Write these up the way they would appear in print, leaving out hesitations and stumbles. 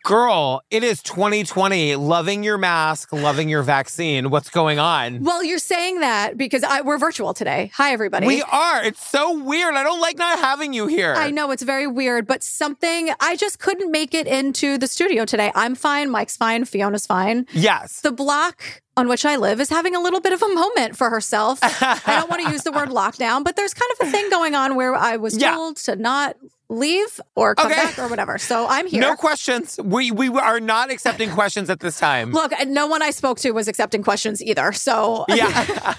Girl, it is 2020. Loving your mask, loving your vaccine. What's going on? Well, you're saying that because we're virtual today. Hi, everybody. We are. It's so weird. I don't like not having you here. I know, it's very weird, but I just couldn't make it into the studio today. I'm fine. Mike's fine. Fiona's fine. Yes. The block on which I live is having a little bit of a moment for herself. I don't want to use the word lockdown, but there's kind of a thing going on where I was told to not leave or come back or whatever. So I'm here. No questions. We are not accepting questions at this time. Look, no one I spoke to was accepting questions either. So yeah.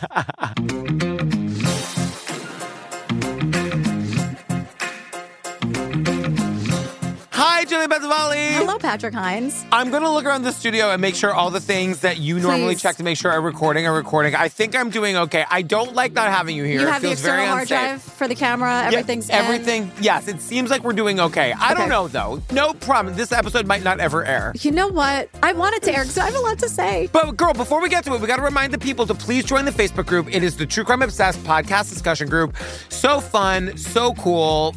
Hi, Julie Benzavalli. Hello, Patrick Hines. I'm going to look around the studio and make sure all the things that you normally check to make sure are recording. I think I'm doing okay. I don't like not having you here. You have the external hard drive for the camera. Everything's everything. Yes, it seems like we're doing okay. I don't know, though. No problem. This episode might not ever air. You know what? I want it to air because I have a lot to say. But, girl, before we get to it, we got to remind the people to please join the Facebook group. It is the True Crime Obsessed podcast discussion group. So fun, so cool.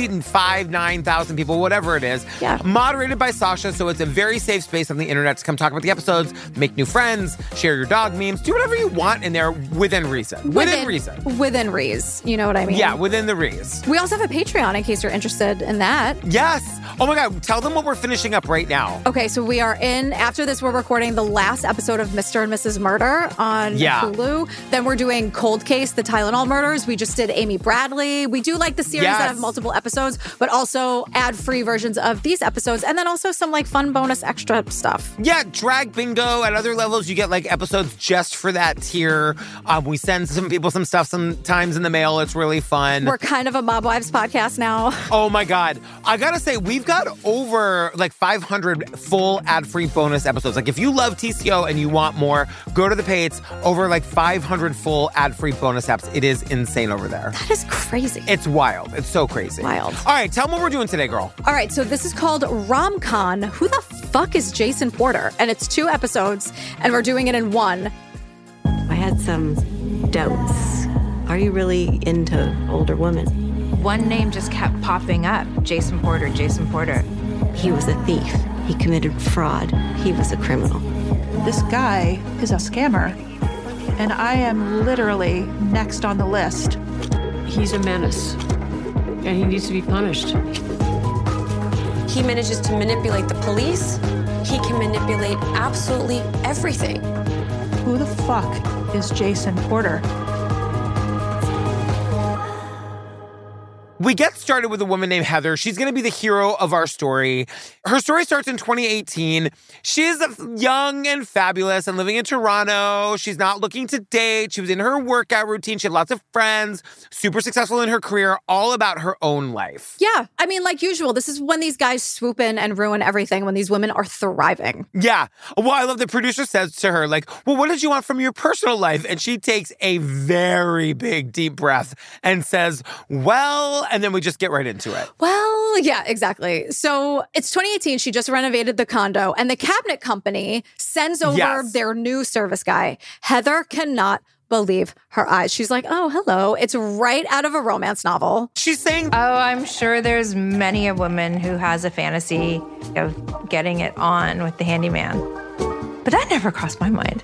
9,000 people, whatever it is. Yeah. Moderated by Sasha, so it's a very safe space on the internet to come talk about the episodes, make new friends, share your dog memes, do whatever you want in there within reason. Within reason. Within reason. You know what I mean? Yeah, within the reason. We also have a Patreon in case you're interested in that. Yes. Oh my God, tell them what we're finishing up right now. Okay, so we are after this, we're recording the last episode of Mr. and Mrs. Murder on Hulu. Then we're doing Cold Case, the Tylenol murders. We just did Amy Bradley. We do like the series that have multiple episodes, but also ad-free versions of these episodes, and then also some like fun bonus extra stuff. Yeah, Drag Bingo. At other levels, you get like episodes just for that tier. We send some people some stuff sometimes in the mail. It's really fun. We're kind of a Mob Wives podcast now. Oh my God. I gotta say, we've got over like 500 full ad-free bonus episodes. Like if you love TCO and you want more, go to the page. Over like 500 full ad-free bonus apps. It is insane over there. That is crazy. It's wild. It's so crazy. Wild. All right, tell them what we're doing today, girl. All right, so this is called Rom-Con. Who the fuck is Jason Porter? And it's 2 episodes, and we're doing it in one. I had some doubts. Are you really into older women? One name just kept popping up. Jason Porter, Jason Porter. He was a thief. He committed fraud. He was a criminal. This guy is a scammer, and I am literally next on the list. He's a menace, and he needs to be punished. He manages to manipulate the police. He can manipulate absolutely everything. Who the fuck is Jason Porter? We get started with a woman named Heather. She's going to be the hero of our story. Her story starts in 2018. She's young and fabulous and living in Toronto. She's not looking to date. She was in her workout routine. She had lots of friends, super successful in her career, all about her own life. Yeah. I mean, like usual, this is when these guys swoop in and ruin everything, when these women are thriving. Yeah. Well, I love the producer says to her, like, well, what did you want from your personal life? And she takes a very big, deep breath and says, well, and then we just get right into it. Well, yeah, exactly. So it's 2018. She just renovated the condo, and the cabinet company sends over their new service guy. Heather cannot believe her eyes. She's like, oh, hello. It's right out of a romance novel. She's saying, oh, I'm sure there's many a woman who has a fantasy of getting it on with the handyman. But that never crossed my mind.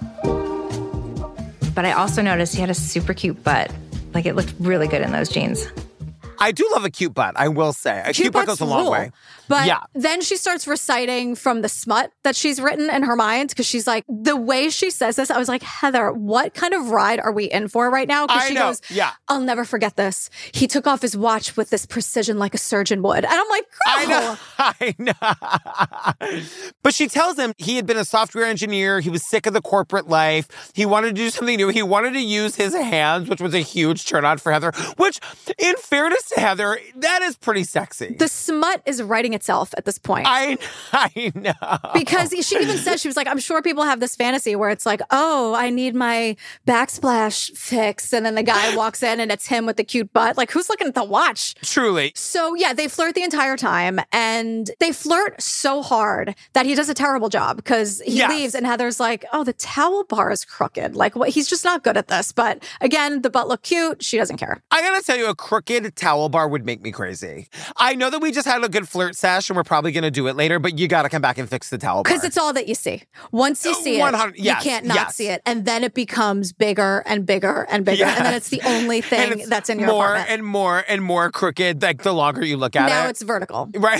But I also noticed he had a super cute butt. Like, it looked really good in those jeans. I do love a cute butt, I will say. A cute butt goes a long way. But then she starts reciting from the smut that she's written in her mind, because she's like, the way she says this, I was like, Heather, what kind of ride are we in for right now? Because she goes, I'll never forget this. He took off his watch with this precision like a surgeon would. And I'm like, girl. I know. But she tells him he had been a software engineer. He was sick of the corporate life. He wanted to do something new. He wanted to use his hands, which was a huge turn on for Heather, which, in fairness to Heather, that is pretty sexy. The smut is writing itself at this point. I know. Because she even said, she was like, I'm sure people have this fantasy where it's like, oh, I need my backsplash fixed. And then the guy walks in and it's him with the cute butt. Like, who's looking at the watch? Truly. So yeah, they flirt the entire time, and they flirt so hard that he does a terrible job, because he leaves and Heather's like, oh, the towel bar is crooked. Like, he's just not good at this. But again, the butt looked cute. She doesn't care. I gotta tell you, a crooked towel towel bar would make me crazy. I know that we just had a good flirt sesh and we're probably going to do it later, but you got to come back and fix the towel bar. Because it's all that you see. Once you see it, you can't not see it. And then it becomes bigger and bigger and bigger. Yes. And then it's the only thing that's in your apartment. And more and more crooked, like the longer you look at it. Now it's vertical. Right.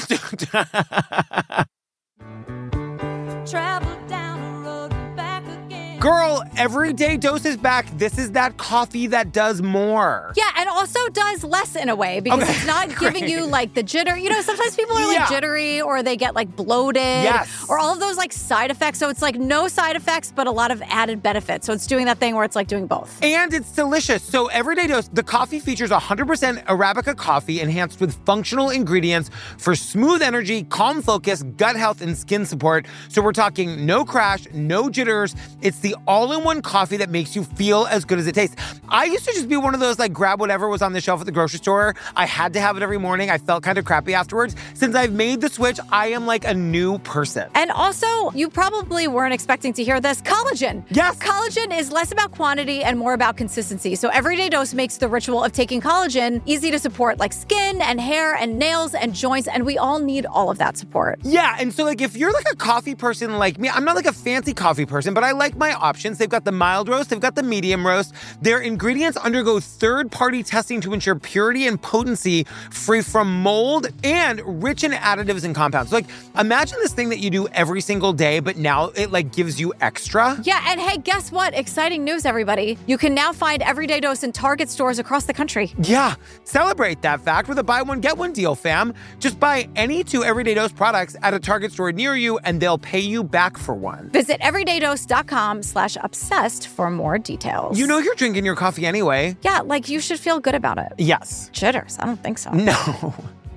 Travel down the road and back again. Girl, Everyday Dose is back. This is that coffee that does more. Yeah, and also does less in a way because it's not giving you like the jitter. You know, sometimes people are like jittery or they get like bloated or all of those like side effects. So it's like no side effects, but a lot of added benefits. So it's doing that thing where it's like doing both. And it's delicious. So Everyday Dose, the coffee features 100% Arabica coffee enhanced with functional ingredients for smooth energy, calm focus, gut health, and skin support. So we're talking no crash, no jitters. It's the all-in-one coffee that makes you feel as good as it tastes. I used to just be one of those like grab whatever was on the shelf at the grocery store. I had to have it every morning. I felt kind of crappy afterwards. Since I've made the switch, I am like a new person. And also, you probably weren't expecting to hear this, collagen. Yes. Collagen is less about quantity and more about consistency. So Everyday Dose makes the ritual of taking collagen easy to support like skin and hair and nails and joints. And we all need all of that support. Yeah. And so like if you're like a coffee person like me, I'm not like a fancy coffee person, but I like my options. They've got the mild roast. They've got the medium roast. Their ingredients undergo third-party testing to ensure purity and potency, free from mold, and rich in additives and compounds. So, like, imagine this thing that you do every single day, but now it, like, gives you extra. Yeah, and hey, guess what? Exciting news, everybody. You can now find Everyday Dose in Target stores across the country. Yeah, celebrate that fact with a buy one, get one deal, fam. Just buy any 2 Everyday Dose products at a Target store near you, and they'll pay you back for one. Visit everydaydose.com/obsessed for more details. You know you're drinking your coffee anyway. Yeah, like you should feel good about it. Yes. Jitters, I don't think so. No.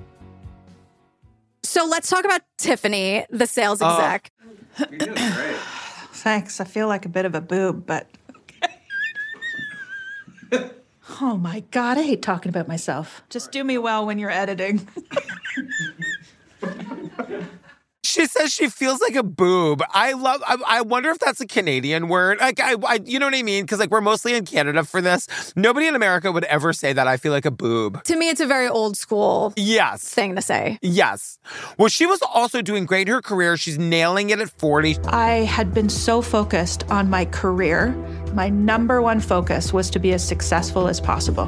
So let's talk about Tiffany, the sales exec. You're doing great. Thanks. I feel like a bit of a boob, but... Oh my God, I hate talking about myself. Just do me well when you're editing. She says she feels like a boob. I wonder if that's a Canadian word. Like, you know what I mean? Because, like, we're mostly in Canada for this. Nobody in America would ever say that I feel like a boob. To me, it's a very old school thing to say. Yes. Well, she was also doing great in her career. She's nailing it at 40. I had been so focused on my career. My number one focus was to be as successful as possible.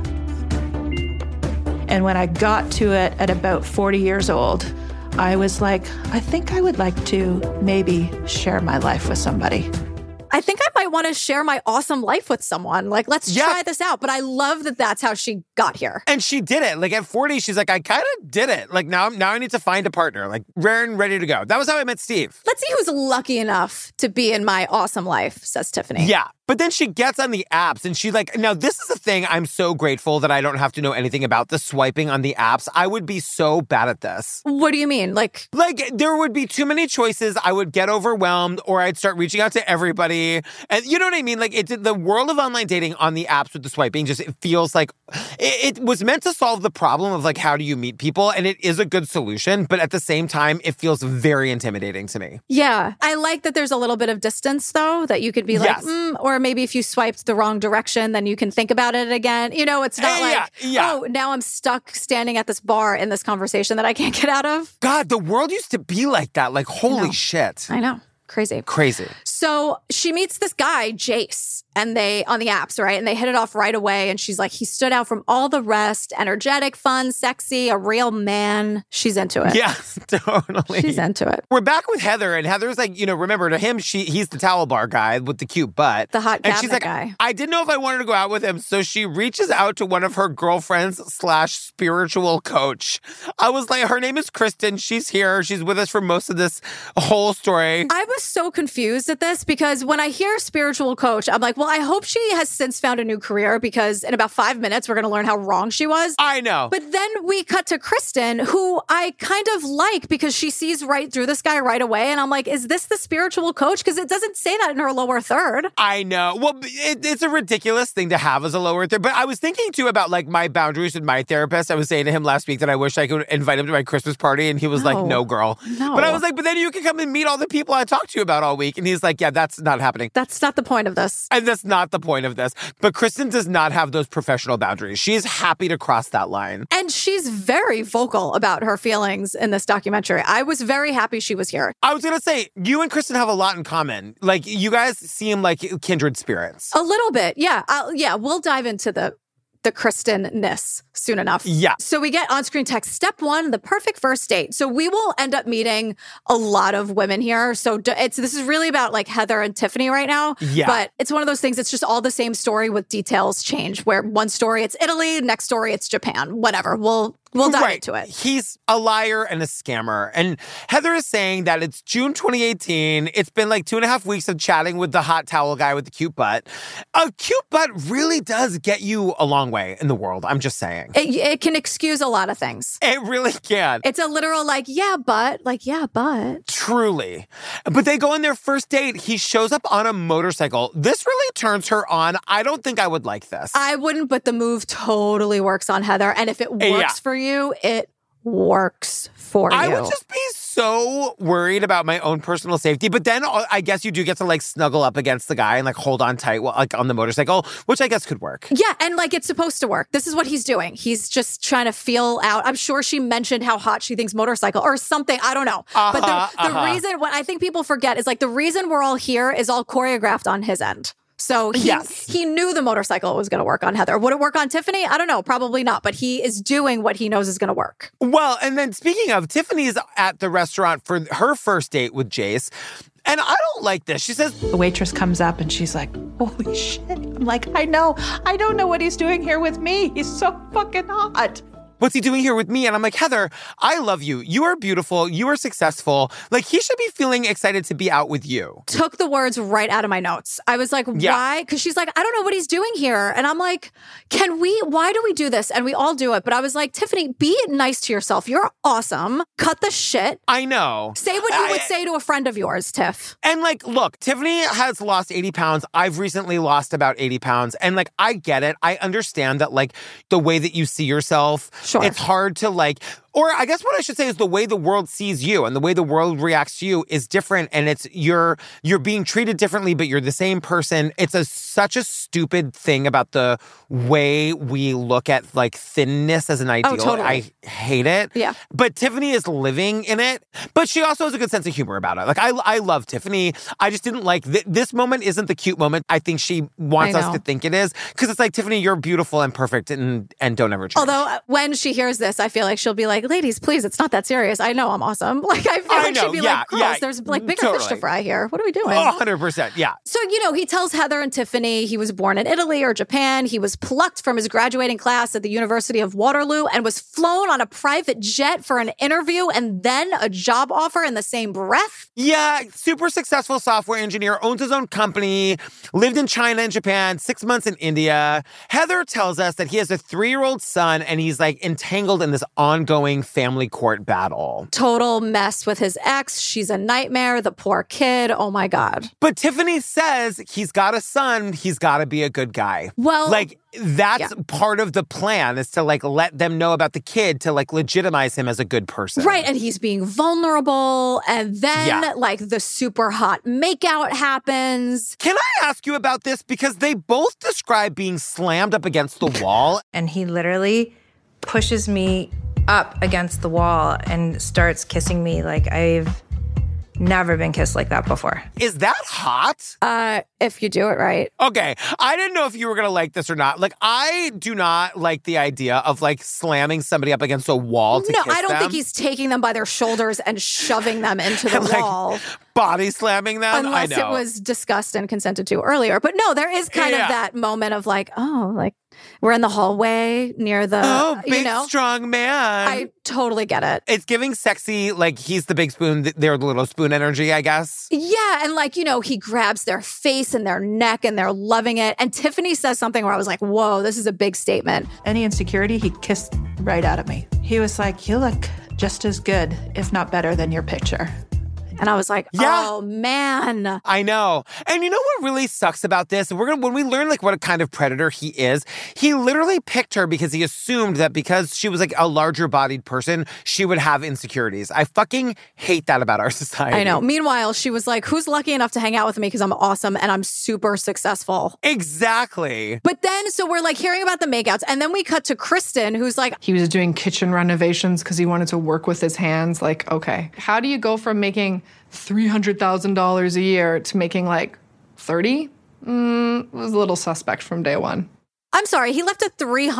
And when I got to it at about 40 years old, I was like, I think I would like to maybe share my life with somebody. I think I might want to share my awesome life with someone. Like, let's try this out. But I love that that's how she got here. And she did it. Like, at 40, she's like, I kind of did it. Like, now I need to find a partner. Like, rare and ready to go. That was how I met Steve. Let's see who's lucky enough to be in my awesome life, says Tiffany. Yeah. But then she gets on the apps and she's like, now this is a thing I'm so grateful that I don't have to know anything about, the swiping on the apps. I would be so bad at this. What do you mean? Like there would be too many choices. I would get overwhelmed or I'd start reaching out to everybody. And you know what I mean? Like the world of online dating on the apps with the swiping just, it feels like it was meant to solve the problem of like, how do you meet people? And it is a good solution. But at the same time, it feels very intimidating to me. Yeah. I like that there's a little bit of distance though, that you could be like, or maybe if you swiped the wrong direction, then you can think about it again. You know, it's not oh, now I'm stuck standing at this bar in this conversation that I can't get out of. God, the world used to be like that. Like, holy shit. I know. Crazy. So she meets this guy, Jace, and they on the apps, right? And they hit it off right away. And she's like, he stood out from all the rest. Energetic, fun, sexy, a real man. She's into it. Yeah, totally. She's into it. We're back with Heather. And Heather's like, you know, remember to him, he's the towel bar guy with the cute butt. The hot cabinet and she's like, guy. I didn't know if I wanted to go out with him. So she reaches out to one of her girlfriends / spiritual coach. I was like, her name is Kristen. She's here. She's with us for most of this whole story. I was so confused at this because when I hear spiritual coach, I'm like, well, I hope she has since found a new career because in about 5 minutes, we're going to learn how wrong she was. I know. But then we cut to Kristen, who I kind of like because she sees right through this guy right away. And I'm like, is this the spiritual coach? Because it doesn't say that in her lower third. I know. Well, it's a ridiculous thing to have as a lower third. But I was thinking too about like my boundaries with my therapist. I was saying to him last week that I wish I could invite him to my Christmas party. And he was like, no, girl. No. But I was like, but then you can come and meet all the people I talked to you about all week. And he's like, yeah, that's not happening. That's not the point of this. And that's not the point of this. But Kristen does not have those professional boundaries. She's happy to cross that line. And she's very vocal about her feelings in this documentary. I was very happy she was here. I was going to say, you and Kristen have a lot in common. Like, you guys seem like kindred spirits. A little bit, yeah. We'll dive into the Kristen-ness soon enough. Yeah. So we get on-screen text. Step 1, the perfect first date. So we will end up meeting a lot of women here. So this is really about like Heather and Tiffany right now. Yeah. But it's one of those things, it's just all the same story with details change, where one story it's Italy, next story it's Japan, whatever. We'll dive into it. He's a liar and a scammer. And Heather is saying that it's June 2018. It's been like 2.5 weeks of chatting with the hot towel guy with the cute butt. A cute butt really does get you a long way in the world. I'm just saying. It can excuse a lot of things. It really can. It's a literal yeah, but. Truly. But they go on their first date. He shows up on a motorcycle. This really turns her on. I don't think I would like this. I wouldn't, but the move totally works on Heather. And if it works for you, it works for you. I would just be so worried about my own personal safety. But then I guess you do get to like snuggle up against the guy and like hold on tight like on the motorcycle, which I guess could work. Yeah, and like it's supposed to work. This is what he's doing. He's just trying to feel out. I'm sure she mentioned how hot she thinks motorcycle or something. I don't know. But the reason, what I think people forget is like the reason we're all here is all choreographed on his end. So he knew the motorcycle was going to work on Heather. Would it work on Tiffany? I don't know. Probably not. But he is doing what he knows is going to work. Well, and then speaking of, Tiffany's at the restaurant for her first date with Jace. And I don't like this. She says... The waitress comes up and she's like, holy shit. I'm like, I know. I don't know what he's doing here with me. He's so fucking hot. What's he doing here with me? And I'm like, Heather, I love you. You are beautiful. You are successful. Like, he should be feeling excited to be out with you. Took the words right out of my notes. I was like, why? Because she's like, I don't know what he's doing here. And I'm like, why do we do this? And we all do it. But I was like, Tiffany, be nice to yourself. You're awesome. Cut the shit. I know. Say what you would say to a friend of yours, Tiff. And like, look, Tiffany has lost 80 pounds. I've recently lost about 80 pounds. And like, I get it. I understand that like the way that you see yourself, sure. It's hard to like, or I guess what I should say is the way the world sees you and the way the world reacts to you is different. And it's you're being treated differently, but you're the same person. It's such a stupid thing about the way we look at like thinness as an ideal. Oh, totally. I hate it. Yeah. But Tiffany is living in it. But she also has a good sense of humor about it. Like I love Tiffany. I just didn't like this moment isn't the cute moment. I think she wants us to think it is. Because it's like, Tiffany, you're beautiful and perfect and don't ever change. Although when she hears this, I feel like she'll be like, ladies, please, it's not that serious. I know I'm awesome. Like, I feel like she'd be like, girls, there's like bigger fish to fry here. What are we doing? 100%, yeah. So, he tells Heather and Tiffany he was born in Italy or Japan. He was plucked from his graduating class at the University of Waterloo and was flown on a private jet for an interview and then a job offer in the same breath. Yeah, super successful software engineer, owns his own company, lived in China and Japan, 6 months in India. Heather tells us that he has a 3-year-old son and he's like entangled in this ongoing family court battle. Total mess with his ex. She's a nightmare. The poor kid. Oh my God. But Tiffany says he's got a son. He's got to be a good guy. Well, like that's part of the plan is to like let them know about the kid to like legitimize him as a good person. Right. And he's being vulnerable. And then like the super hot makeout happens. Can I ask you about this? Because they both describe being slammed up against the wall. And he literally pushes me up against the wall and starts kissing me like I've never been kissed like that before. Is that hot? If you do it right. Okay. I didn't know if you were going to like this or not. Like, I do not like the idea of like slamming somebody up against a wall to kiss them. No, I don't think he's taking them by their shoulders and shoving them into the wall. Body slamming them? Unless it was discussed and consented to earlier. But no, there is kind of that moment of like, oh, like we're in the hallway near the, big, strong man. I totally get it. It's giving sexy, like he's the big spoon, they're the little spoon energy, I guess. Yeah, and like, he grabs their face and their neck and they're loving it. And Tiffany says something where I was like, whoa, this is a big statement. Any insecurity, he kissed right out of me. He was like, you look just as good, if not better than your picture. And I was like, oh, man. I know. And you know what really sucks about this? When we learn like what kind of predator he is, he literally picked her because he assumed that because she was like a larger bodied person, she would have insecurities. I fucking hate that about our society. I know. Meanwhile, she was like, who's lucky enough to hang out with me because I'm awesome and I'm super successful. Exactly. But then, so we're like hearing about the makeouts. And then we cut to Kristen, who's like, he was doing kitchen renovations because he wanted to work with his hands. Like, okay, how do you go from making $300,000 a year to making like 30? It was a little suspect from day one. I'm sorry, he left a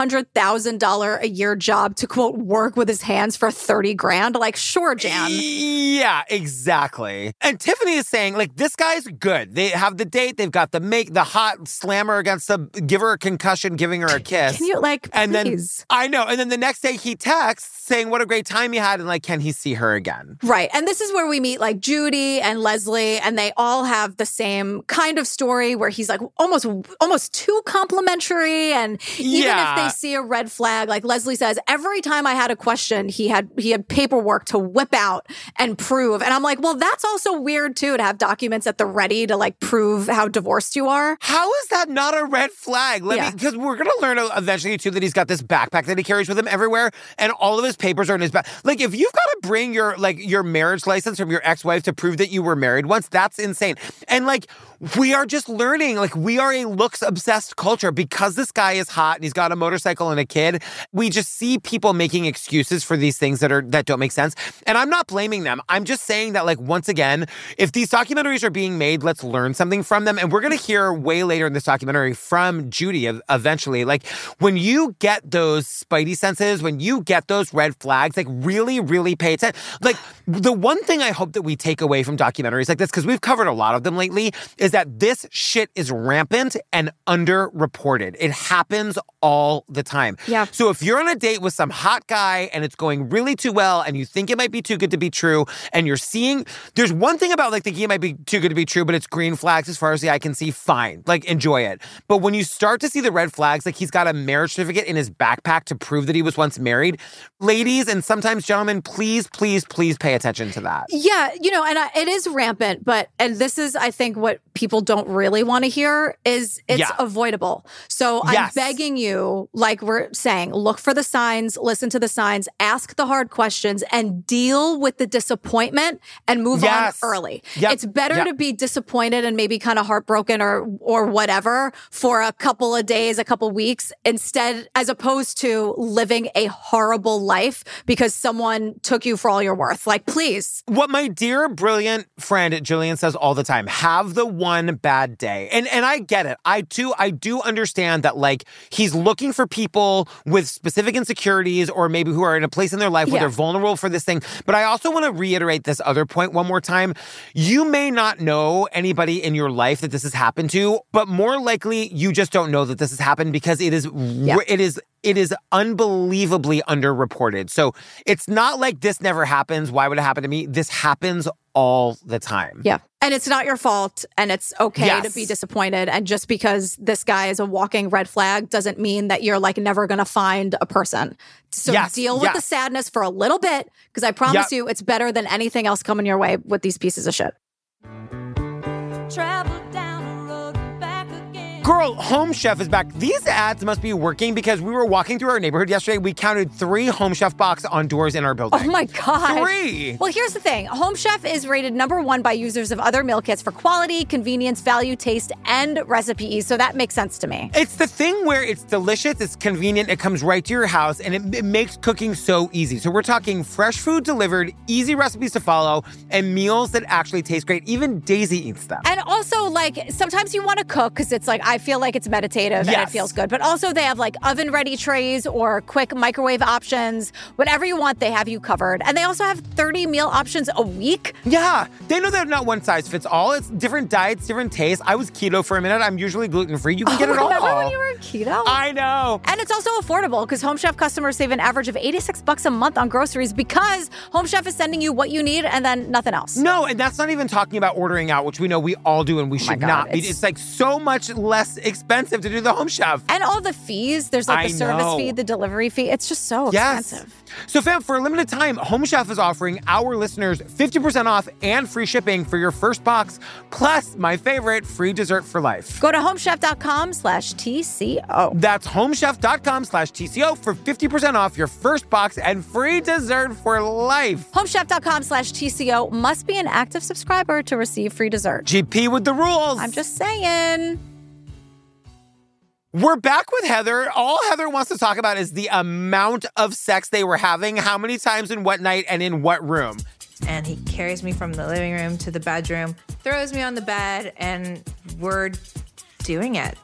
$300,000 a year job to, quote, work with his hands for $30,000. Like, sure, Jan. Yeah, exactly. And Tiffany is saying, like, this guy's good. They have the date. They've got the hot slammer against give her a concussion, giving her a kiss. Can you, like, and please? Then, I know. And then the next day he texts saying what a great time he had and, like, can he see her again? Right. And this is where we meet, like, Judy and Leslie, and they all have the same kind of story where he's, like, almost too complimentary. And even if they see a red flag, like Leslie says, every time I had a question, he had paperwork to whip out and prove. And I'm like, well, that's also weird too, to have documents at the ready to like prove how divorced you are. How is that not a red flag? Because we're going to learn eventually too that he's got this backpack that he carries with him everywhere, and all of his papers are in his back. Like, if you've got to bring your marriage license from your ex-wife to prove that you were married once, that's insane. And like, we are just learning, like, we are a looks-obsessed culture because this guy is hot and he's got a motorcycle and a kid. We just see people making excuses for these things that don't make sense. And I'm not blaming them. I'm just saying that, like, once again, if these documentaries are being made, let's learn something from them. And we're going to hear way later in this documentary from Judy eventually. Like, when you get those spidey senses, when you get those red flags, like, really, really pay attention. Like, the one thing I hope that we take away from documentaries like this, because we've covered a lot of them lately, is that this shit is rampant and underreported. It happens all the time. Yeah. So if you're on a date with some hot guy and it's going really too well and you think it might be too good to be true and you're seeing, there's one thing about like thinking it might be too good to be true, but it's green flags as far as the eye can see, fine. Like, enjoy it. But when you start to see the red flags, like he's got a marriage certificate in his backpack to prove that he was once married, ladies and sometimes gentlemen, please, please, please pay attention to that. Yeah, and it is rampant, and this is, I think, what people don't really want to hear is it's avoidable. So I'm begging you, like we're saying, look for the signs, listen to the signs, ask the hard questions, and deal with the disappointment and move on early. Yep. It's better to be disappointed and maybe kind of heartbroken or whatever for a couple of days, a couple of weeks, instead, as opposed to living a horrible life because someone took you for all you're worth. Like, please. What my dear, brilliant friend Jillian says all the time, have the one bad day. And I get it. I do understand that, like, he's looking for people with specific insecurities or maybe who are in a place in their life where they're vulnerable for this thing. But I also want to reiterate this other point one more time. You may not know anybody in your life that this has happened to, but more likely you just don't know that this has happened because it is unbelievably underreported. So it's not like this never happens. Why would it happen to me? This happens all the time. Yeah. And it's not your fault. And it's okay to be disappointed. And just because this guy is a walking red flag doesn't mean that you're like never going to find a person. So deal with the sadness for a little bit, because I promise you it's better than anything else coming your way with these pieces of shit. Travel down the road and back again. Girl, Home Chef is back. These ads must be working because we were walking through our neighborhood yesterday. We counted 3 Home Chef box on doors in our building. Oh my God. 3. Well, here's the thing. Home Chef is rated #1 by users of other meal kits for quality, convenience, value, taste, and recipe ease. So that makes sense to me. It's the thing where it's delicious, it's convenient, it comes right to your house, and it makes cooking so easy. So we're talking fresh food delivered, easy recipes to follow, and meals that actually taste great. Even Daisy eats them. And also, like, sometimes you want to cook because it's like, I feel like it's meditative and it feels good. But also they have like oven-ready trays or quick microwave options. Whatever you want, they have you covered. And they also have 30 meal options a week. Yeah. They know that not one size fits all. It's different diets, different tastes. I was keto for a minute. I'm usually gluten-free. You can get it all. Remember when you were keto? I know. And it's also affordable because Home Chef customers save an average of $86 a month on groceries because Home Chef is sending you what you need and then nothing else. No, and that's not even talking about ordering out, which we know we all do and we should not be. It's like so much less less expensive to do the Home Chef. And all the fees. There's like the service fee, the delivery fee. It's just so expensive. So fam, for a limited time, Home Chef is offering our listeners 50% off and free shipping for your first box, plus my favorite, free dessert for life. Go to homechef.com/TCO. That's homechef.com/TCO for 50% off your first box and free dessert for life. Homechef.com/TCO. Must be an active subscriber to receive free dessert. GP with the rules. I'm just saying. We're back with Heather. All Heather wants to talk about is the amount of sex they were having, how many times in what night and in what room. And he carries me from the living room to the bedroom, throws me on the bed, and we're doing it.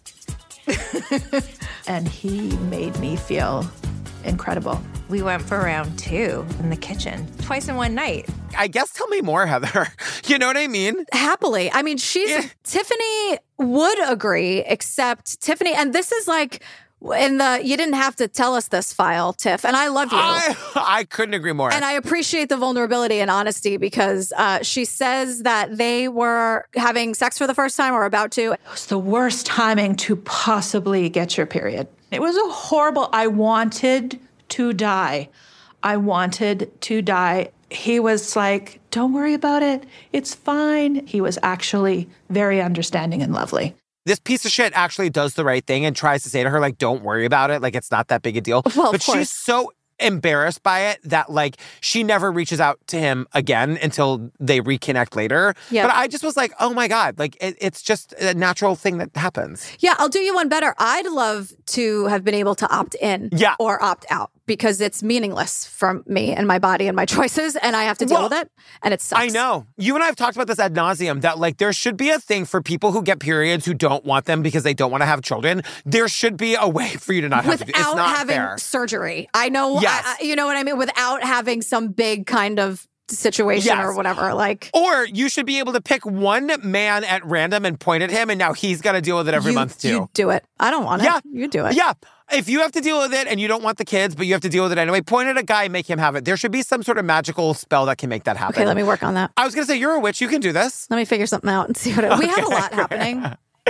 And he made me feel incredible. We went for round 2 in the kitchen, twice in one night. I guess tell me more, Heather. You know what I mean? Happily. I mean, Tiffany would agree, except Tiffany, and this is like in the you didn't have to tell us this file, Tiff, and I love you. I couldn't agree more. And I appreciate the vulnerability and honesty because she says that they were having sex for the first time or about to. It was the worst timing to possibly get your period. It was a horrible, I wanted to die. I wanted to die. He was like, don't worry about it. It's fine. He was actually very understanding and lovely. This piece of shit actually does the right thing and tries to say to her, like, don't worry about it. Like, it's not that big a deal. Well, but she's so embarrassed by it that, like, she never reaches out to him again until they reconnect later. Yep. But I just was like, oh my God, like, it's just a natural thing that happens. Yeah, I'll do you one better. I'd love to have been able to opt in or opt out because it's meaningless for me and my body and my choices, and I have to deal with it, and it sucks. I know. You and I have talked about this ad nauseum, that, like, there should be a thing for people who get periods who don't want them because they don't want to have children. There should be a way for you to not have them. It's not having fair. Surgery. I know, you know what I mean? Without having some big kind of situation or whatever. Like, or you should be able to pick one man at random and point at him, and now he's got to deal with it every month too. You do it. I don't want it. You do it. Yeah. If you have to deal with it and you don't want the kids, but you have to deal with it anyway, point at a guy and make him have it. There should be some sort of magical spell that can make that happen. Okay, let me work on that. I was going to say, you're a witch. You can do this. Let me figure something out and see what we have a lot happening.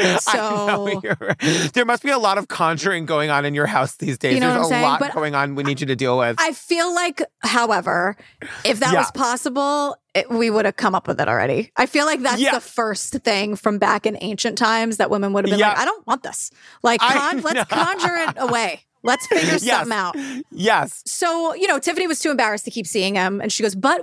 So there must be a lot of conjuring going on in your house these days. You know There's what I'm a lot saying? going on we need you to deal with. I feel like, however, if that was possible, we would have come up with it already. I feel like that's the first thing from back in ancient times that women would have been like, I don't want this. Like, let's conjure it away. Let's figure something out. Yes. So, you know, Tiffany was too embarrassed to keep seeing him. And she goes, but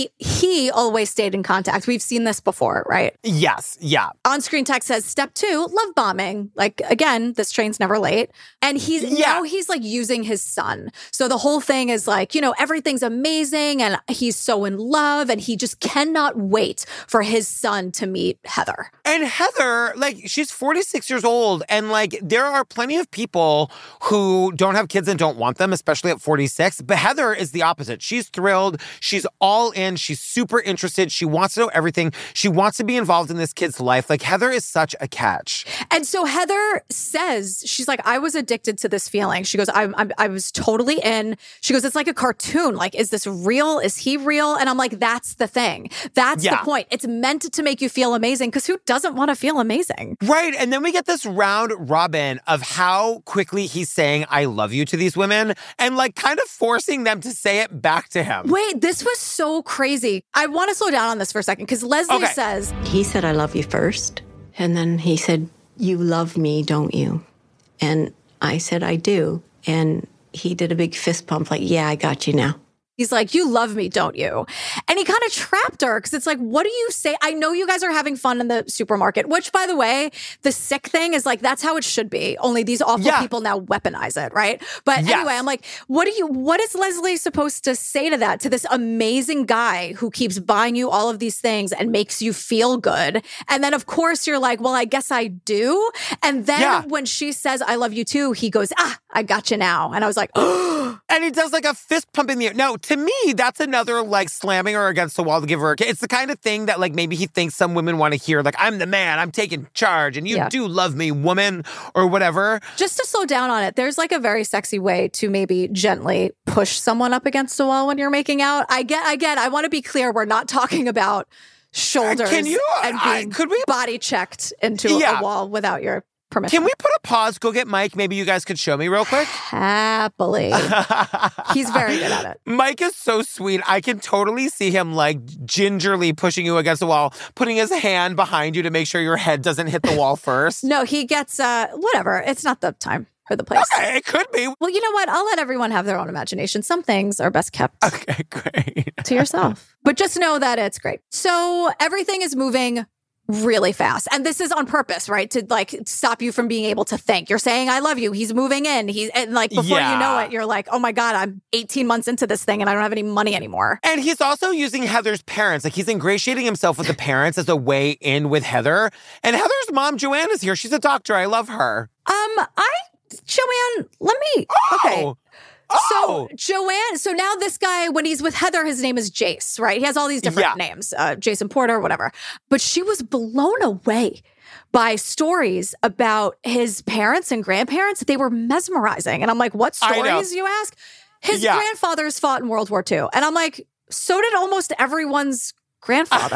he always stayed in contact. We've seen this before, right? Yes. Yeah. On-screen text says, step 2, love bombing. Like, again, this train's never late. And now he's like using his son. So the whole thing is like, you know, everything's amazing and he's so in love and he just cannot wait for his son to meet Heather. And Heather, like, she's 46 years old. And like, there are plenty of people who don't have kids and don't want them, especially at 46. But Heather is the opposite. She's thrilled. She's all in. She's super interested. She wants to know everything. She wants to be involved in this kid's life. Like, Heather is such a catch. And so Heather says, she's like, I was addicted to this feeling. She goes, I was totally in. She goes, it's like a cartoon. Like, is this real? Is he real? And I'm like, that's the thing. That's the point. It's meant to make you feel amazing because who doesn't want to feel amazing? Right. And then we get this round robin of how quickly he's saying, I love you to these women and like kind of forcing them to say it back to him. Wait, this was so crazy. I want to slow down on this for a second because Leslie says, he said, I love you first. And then he said, you love me, don't you? And I said, I do. And he did a big fist pump like, yeah, I got you now. He's like, you love me, don't you? And he kind of trapped her because it's like, what do you say? I know you guys are having fun in the supermarket, which, by the way, the sick thing is like, that's how it should be. Only these awful people now weaponize it, right? But anyway, I'm like, what is Leslie supposed to say to that, to this amazing guy who keeps buying you all of these things and makes you feel good? And then, of course, you're like, well, I guess I do. And then when she says, I love you too, he goes, I got you now. And I was like, oh. And he does like a fist pump in the air. No, to me, that's another like slamming her against the wall to give her a kiss. It's the kind of thing that like maybe he thinks some women want to hear. Like, I'm the man, I'm taking charge, and you do love me, woman, or whatever. Just to slow down on it, there's like a very sexy way to maybe gently push someone up against the wall when you're making out. I want to be clear, we're not talking about shoulders and being body checked into a wall without your permission. Can we put a pause, go get Mike? Maybe you guys could show me real quick? Happily. He's very good at it. Mike is so sweet. I can totally see him like gingerly pushing you against the wall, putting his hand behind you to make sure your head doesn't hit the wall first. No, he gets, whatever. It's not the time or the place. Okay, it could be. Well, you know what? I'll let everyone have their own imagination. Some things are best kept okay, great. to yourself. But just know that it's great. So everything is moving really fast. And this is on purpose, right? To like stop you from being able to think. You're saying, I love you. He's moving in. And like before you know it, you're like, oh my God, I'm 18 months into this thing and I don't have any money anymore. And he's also using Heather's parents. Like he's ingratiating himself with the parents as a way in with Heather. And Heather's mom, Joanne, is here. She's a doctor. I love her. Joanne, let me. Okay. So Joanne, so now this guy, when he's with Heather, his name is Jace, right? He has all these different names, Jason Porter, whatever. But she was blown away by stories about his parents and grandparents. They were mesmerizing. And I'm like, what stories, you ask? His grandfathers fought in World War II. And I'm like, so did almost everyone's grandfather.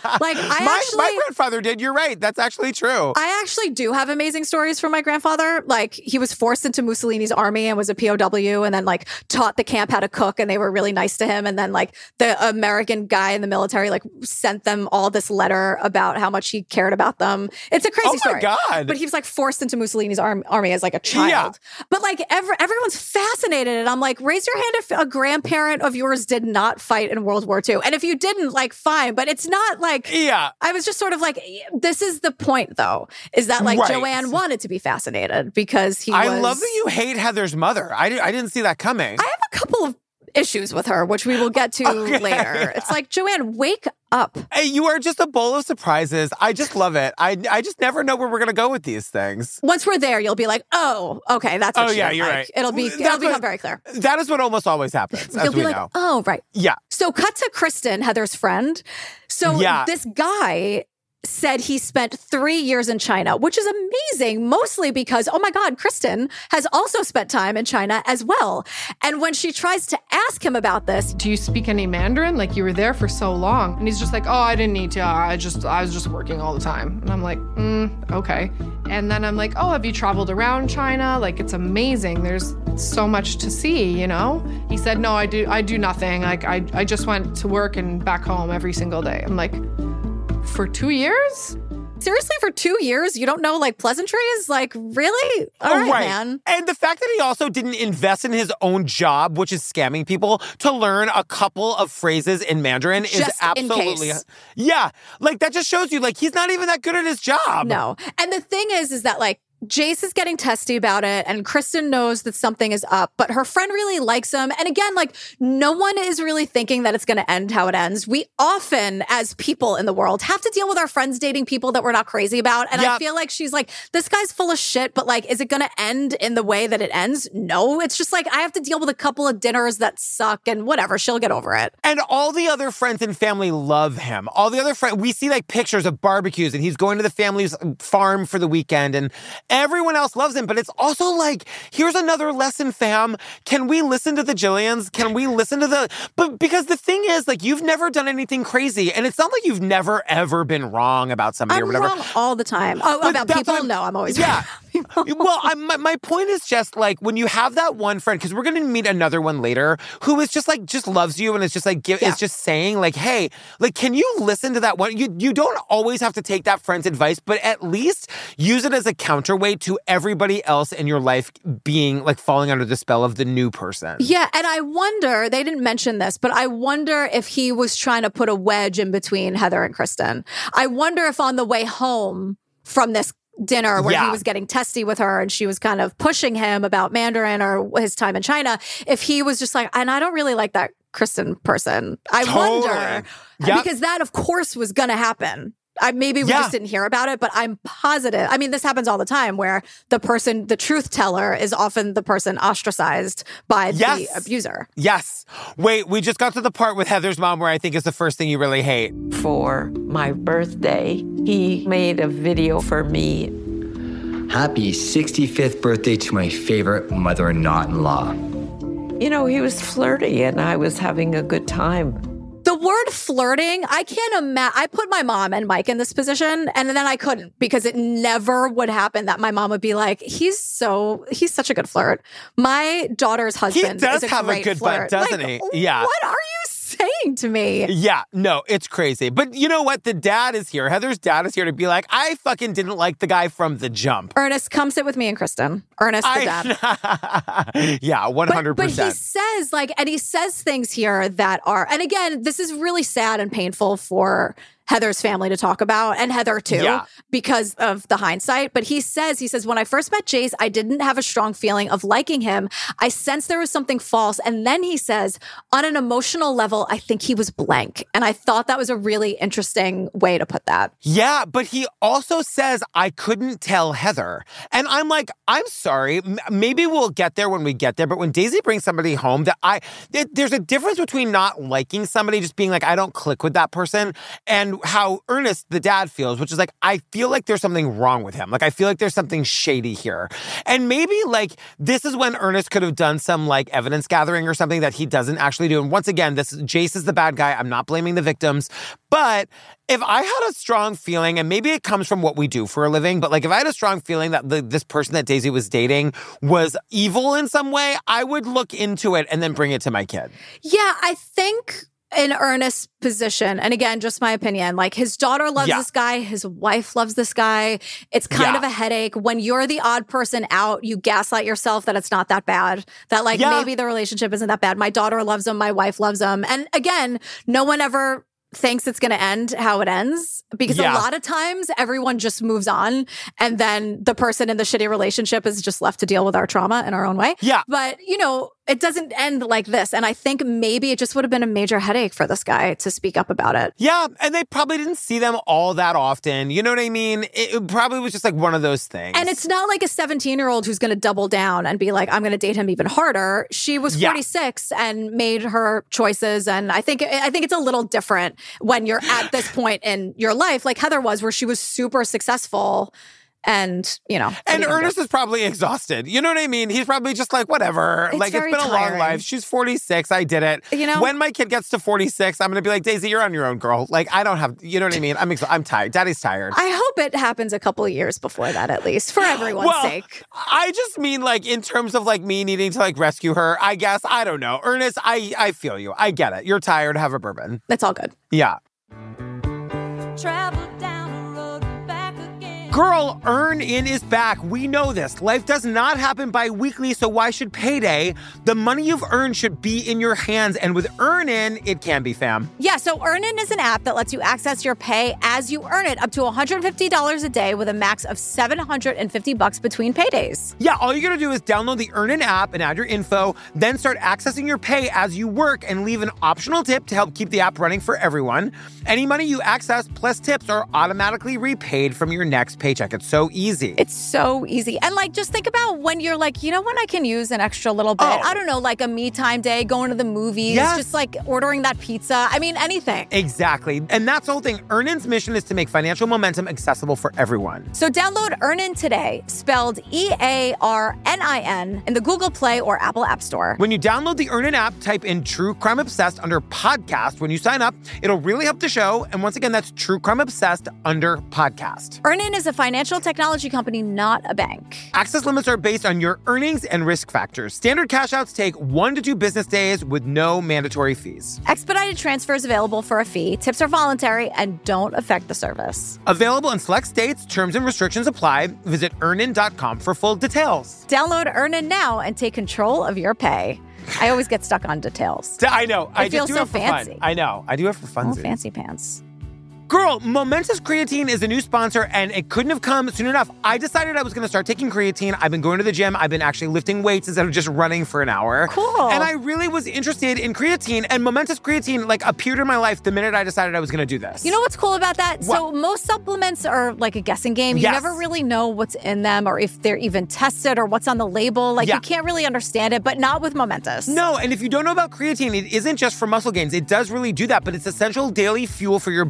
My grandfather did. You're right. That's actually true. I actually do have amazing stories from my grandfather. Like he was forced into Mussolini's army and was a POW and then like taught the camp how to cook and they were really nice to him. And then like the American guy in the military like sent them all this letter about how much he cared about them. It's a crazy story. Oh my God. But he was like forced into Mussolini's army as like a child. Yeah. But like everyone's fascinated. And I'm like, raise your hand if a grandparent of yours did not fight in World War II. And if you didn't, like, fine, but it's not like, I was just sort of like, this is the point though, is that like Joanne wanted to be fascinated because I love that you hate Heather's mother. I didn't see that coming. I have a couple of issues with her, which we will get to later. It's like, Joanne, wake up. Hey, you are just a bowl of surprises. I just love it. I just never know where we're going to go with these things. Once we're there, you'll be like, oh, okay, that's what you're like. right. It'll become very clear. That is what almost always happens, You'll be like, know. Oh, right. Yeah. So cut to Kristen, Heather's friend. So this guy said he spent 3 years in China, which is amazing, mostly because, oh my God, Kristen has also spent time in China as well. And when she tries to ask him about this, do you speak any Mandarin? Like you were there for so long. And he's just like, oh, I didn't need to. I was just working all the time. And I'm like, okay. And then I'm like, oh, have you traveled around China? Like it's amazing. There's so much to see, you know? He said, no, I do nothing. Like I just went to work and back home every single day. I'm like, for 2 years? Seriously, for 2 years, you don't know like pleasantries? Like, really? All right, man. And the fact that he also didn't invest in his own job, which is scamming people, to learn a couple of phrases in Mandarin is absolutely... Yeah. Like, that just shows you, like, he's not even that good at his job. No. And the thing is that, like, Jace is getting testy about it, and Kristen knows that something is up, but her friend really likes him. And again, like, no one is really thinking that it's going to end how it ends. We often, as people in the world, have to deal with our friends dating people that we're not crazy about. And I feel like she's like, this guy's full of shit, but like, is it going to end in the way that it ends? No, it's just like, I have to deal with a couple of dinners that suck and whatever, she'll get over it. And all the other friends and family love him. All the other friends, we see like pictures of barbecues and he's going to the family's farm for the weekend and everyone else loves him, but it's also like, here's another lesson, fam. Can we listen to the Jillians? Can we listen to but because the thing is, like, you've never done anything crazy, and it's not like you've never, ever been wrong about somebody or whatever. I'm wrong all the time. Oh, about people? No, I'm always wrong. Well, my point is just like, when you have that one friend, because we're going to meet another one later, who is just like, just loves you and is just like, is just saying like, hey, like, can you listen to that one? You don't always have to take that friend's advice, but at least use it as a counterweight to everybody else in your life being like falling under the spell of the new person. Yeah. And I wonder, they didn't mention this, but I wonder if he was trying to put a wedge in between Heather and Kristen. I wonder if on the way home from this dinner where he was getting testy with her and she was kind of pushing him about Mandarin or his time in China, if he was just like, and I don't really like that Kristen person. I wonder, because that of course was going to happen. Maybe we just didn't hear about it, but I'm positive. I mean, this happens all the time where the truth teller is often the person ostracized by the abuser. Yes. Wait, we just got to the part with Heather's mom where I think is the first thing you really hate. For my birthday, he made a video for me. Happy 65th birthday to my favorite mother-in-law. You know, he was flirty and I was having a good time. The word flirting, I can't imagine. I put my mom and Mike in this position, and then I couldn't, because it never would happen that my mom would be like, he's such a good flirt. My daughter's husband does is a have great a good flirt. butt, doesn't he? Yeah. What are you saying to me? Yeah, no, it's crazy. But you know what? The dad is here. Heather's dad is here to be like, I fucking didn't like the guy from the jump. Ernest, come sit with me and Kristen. Ernest, the dad. Yeah, 100%. But he says, and he says things here that are, and again, this is really sad and painful for Heather's family to talk about, and Heather too, because of the hindsight. But he says, when I first met Jace, I didn't have a strong feeling of liking him. I sensed there was something false. And then he says, on an emotional level, I think he was blank. And I thought that was a really interesting way to put that. Yeah, but he also says, I couldn't tell Heather. And I'm like, I'm sorry. Maybe we'll get there when we get there. But when Daisy brings somebody home, there's a difference between not liking somebody, just being like, I don't click with that person, and how Ernest, the dad, feels, which is like, I feel like there's something wrong with him. Like, I feel like there's something shady here. And maybe, this is when Ernest could have done some, evidence gathering or something that he doesn't actually do. And once again, Jace is the bad guy. I'm not blaming the victims. But if I had a strong feeling, and maybe it comes from what we do for a living, but if I had a strong feeling that this person that Daisy was dating was evil in some way, I would look into it and then bring it to my kid. Yeah, I think in Ernest's position, and again, just my opinion, his daughter loves this guy, his wife loves this guy. It's kind of a headache. When you're the odd person out, you gaslight yourself that it's not that bad, that maybe the relationship isn't that bad. My daughter loves him, my wife loves him. And again, no one ever thinks it's going to end how it ends, because a lot of times everyone just moves on, and then the person in the shitty relationship is just left to deal with our trauma in our own way. Yeah. But, it doesn't end like this. And I think maybe it just would have been a major headache for this guy to speak up about it. Yeah, and they probably didn't see them all that often. You know what I mean? It probably was just one of those things. And it's not like a 17-year-old who's going to double down and be like, I'm going to date him even harder. She was 46 and made her choices. And I think it's a little different when you're at this point in your life, like Heather was, where she was super successful. And, And Ernest is probably exhausted. You know what I mean? He's probably just whatever. It's been a long life. She's 46. I did it. When my kid gets to 46, I'm going to be like, Daisy, you're on your own, girl. I don't have, you know what I mean? I'm tired. Daddy's tired. I hope it happens a couple of years before that, at least, for everyone's sake. I just mean, in terms of, me needing to, rescue her, I guess. I don't know. Ernest, I feel you. I get it. You're tired. Have a bourbon. That's all good. Yeah. Travel down the road and back again. Girl, Earn-In is back. We know this. Life does not happen bi-weekly, so why should payday? The money you've earned should be in your hands, and with Earn-In, it can be, fam. Yeah, so Earn-In is an app that lets you access your pay as you earn it, up to $150 a day with a max of $750 between paydays. Yeah, all you're going to do is download the Earn-In app and add your info, then start accessing your pay as you work, and leave an optional tip to help keep the app running for everyone. Any money you access plus tips are automatically repaid from your next paycheck. It's so easy. It's so easy. And just think about when you're when I can use an extra little bit. I don't know, a me time day, going to the movies, just ordering that pizza. I mean, anything. Exactly. And that's the whole thing. Earn-In's mission is to make financial momentum accessible for everyone. So download Earn-In today, spelled EARNIN, in the Google Play or Apple App Store. When you download the Earn-In app, type in True Crime Obsessed under podcast. When you sign up, it'll really help the show. And once again, that's True Crime Obsessed under podcast. Earn-In is a financial technology company, not a bank. Access limits are based on your earnings and risk factors. Standard cash outs take 1 to 2 business days with no mandatory fees. Expedited transfers available for a fee. Tips are voluntary and don't affect the service. Available in select states. Terms and restrictions apply. Visit earnin.com for full details. Download Earn-In now and take control of your pay. I always get stuck on details. I know. I feel so fancy. Fun. I know. I do it for fun. Oh, fancy pants. Girl, Momentous Creatine is a new sponsor, and it couldn't have come soon enough. I decided I was going to start taking creatine. I've been going to the gym. I've been actually lifting weights instead of just running for an hour. Cool. And I really was interested in creatine, and Momentous Creatine, appeared in my life the minute I decided I was going to do this. You know what's cool about that? What? So most supplements are a guessing game. You never really know what's in them or if they're even tested or what's on the label. You can't really understand it, but not with Momentous. No, and if you don't know about creatine, it isn't just for muscle gains. It does really do that, but it's essential daily fuel for your brain, body,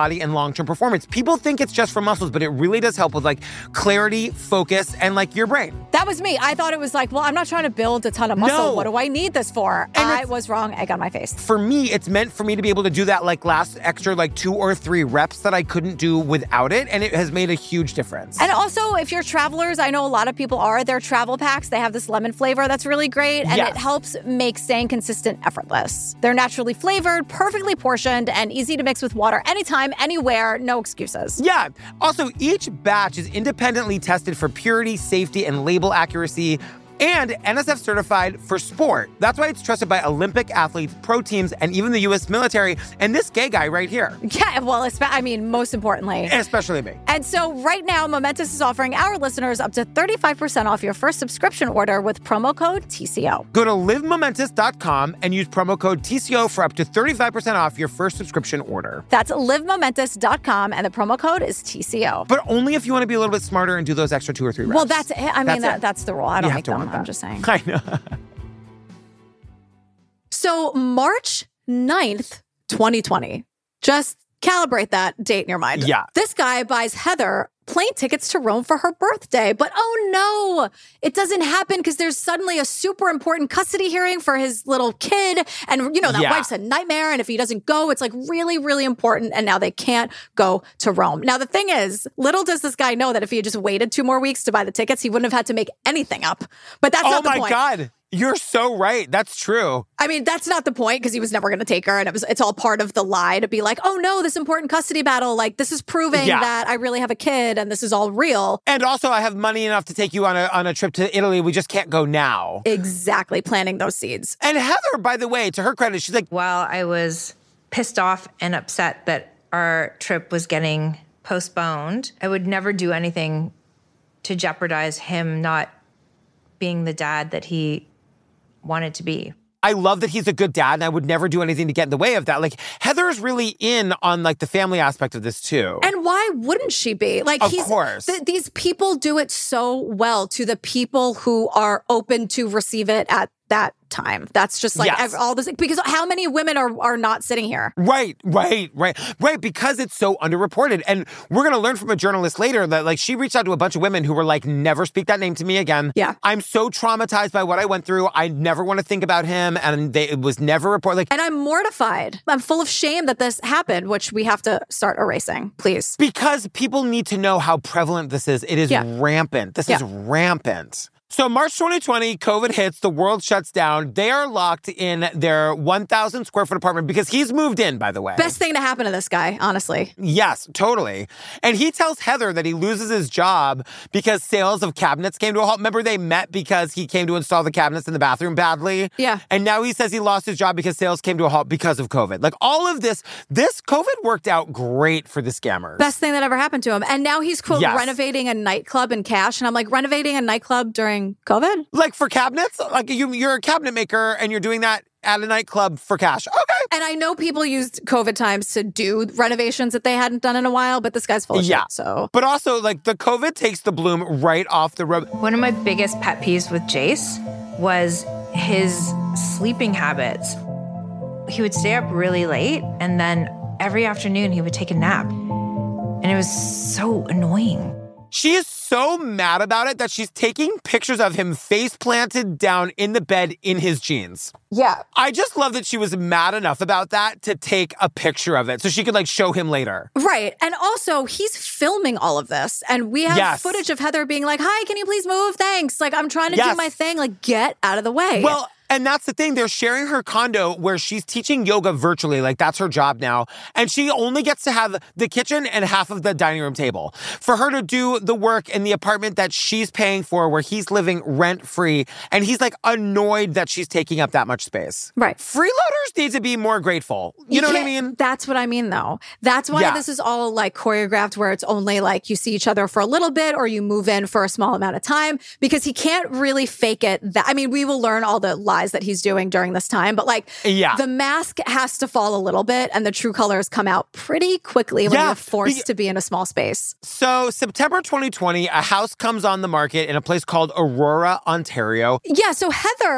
body and long-term performance. People think it's just for muscles, but it really does help with like clarity, focus, and like your brain. That was me. I thought it was like, well, I'm not trying to build a ton of muscle. No. What do I need this for? And I was wrong. Egg on my face. For me, it's meant for me to be able to do that like last extra like 2 or 3 reps that I couldn't do without it. And it has made a huge difference. And also, if you're travelers, I know a lot of people are, they're travel packs. They have this lemon flavor that's really great. And it helps make staying consistent effortless. They're naturally flavored, perfectly portioned, and easy to mix with water anytime, anywhere, no excuses. Yeah. Also, each batch is independently tested for purity, safety, and label accuracy, and NSF certified for sport. That's why it's trusted by Olympic athletes, pro teams, and even the U.S. military, and this gay guy right here. Yeah, well, most importantly. Especially me. And so right now, Momentous is offering our listeners up to 35% off your first subscription order with promo code TCO. Go to livemomentous.com and use promo code TCO for up to 35% off your first subscription order. That's livemomentous.com, and the promo code is TCO. But only if you want to be a little bit smarter and do those extra 2 or 3 reps. Well, that's it. That's the rule. I don't make them. I'm just saying. I know. So March 9th, 2020. Just calibrate that date in your mind. Yeah. This guy buys Heather plane tickets to Rome for her birthday. But oh no, it doesn't happen because there's suddenly a super important custody hearing for his little kid. And, that wife's a nightmare. And if he doesn't go, it's like really, really important. And now they can't go to Rome. Now, the thing is, little does this guy know that if he had just waited 2 more weeks to buy the tickets, he wouldn't have had to make anything up. But that's not the point. Oh my God. You're so right. That's true. I mean, that's not the point because he was never going to take her. And it's all part of the lie to be like, oh no, this important custody battle. Like, this is proving that I really have a kid and this is all real. And also, I have money enough to take you on a trip to Italy. We just can't go now. Exactly. Planting those seeds. And Heather, by the way, to her credit, she's like, while I was pissed off and upset that our trip was getting postponed, I would never do anything to jeopardize him not being the dad that he wanted to be. I love that he's a good dad, and I would never do anything to get in the way of that. Like, Heather is really in on, like, the family aspect of this, too. And why wouldn't she be? Like, of course. These people do it so well to the people who are open to receive it at that time. That's just like all this, because how many women are not sitting here? Right. Because it's so underreported. And we're going to learn from a journalist later that like she reached out to a bunch of women who were like, never speak that name to me again. Yeah. I'm so traumatized by what I went through. I never want to think about him. And it was never reported. And I'm mortified. I'm full of shame that this happened, which we have to start erasing, please. Because people need to know how prevalent this is. It is rampant. This is rampant. So March 2020, COVID hits, the world shuts down. They are locked in their 1,000 square foot apartment because he's moved in, by the way. Best thing to happen to this guy, honestly. Yes, totally. And he tells Heather that he loses his job because sales of cabinets came to a halt. Remember they met because he came to install the cabinets in the bathroom badly? Yeah. And now he says he lost his job because sales came to a halt because of COVID. Like all of this COVID worked out great for the scammers. Best thing that ever happened to him. And now he's, quote, renovating a nightclub in cash. And I'm like, renovating a nightclub during COVID? Like for cabinets? Like you're a cabinet maker and you're doing that at a nightclub for cash. Okay. And I know people used COVID times to do renovations that they hadn't done in a while, but this guy's full of shit, so. But also, like, the COVID takes the bloom right off the road. One of my biggest pet peeves with Jace was his sleeping habits. He would stay up really late, and then every afternoon he would take a nap. And it was so annoying. She is so mad about it that she's taking pictures of him face planted down in the bed in his jeans. Yeah. I just love that she was mad enough about that to take a picture of it so she could like show him later. Right. And also he's filming all of this and we have footage of Heather being like, hi, can you please move? Thanks. Like I'm trying to do my thing. Like get out of the way. Well, and that's the thing. They're sharing her condo where she's teaching yoga virtually. Like, that's her job now. And she only gets to have the kitchen and half of the dining room table. For her to do the work in the apartment that she's paying for where he's living rent-free. And he's, like, annoyed that she's taking up that much space. Right. Freeloaders need to be more grateful. You know what I mean? That's what I mean, though. That's why this is all, like, choreographed where it's only, like, you see each other for a little bit or you move in for a small amount of time. Because he can't really fake it. I mean, we will learn all the lies that he's doing during this time, but like the mask has to fall a little bit and the true colors come out pretty quickly when you're forced to be in a small space. So September 2020, a house comes on the market in a place called Aurora, Ontario. Yeah, so Heather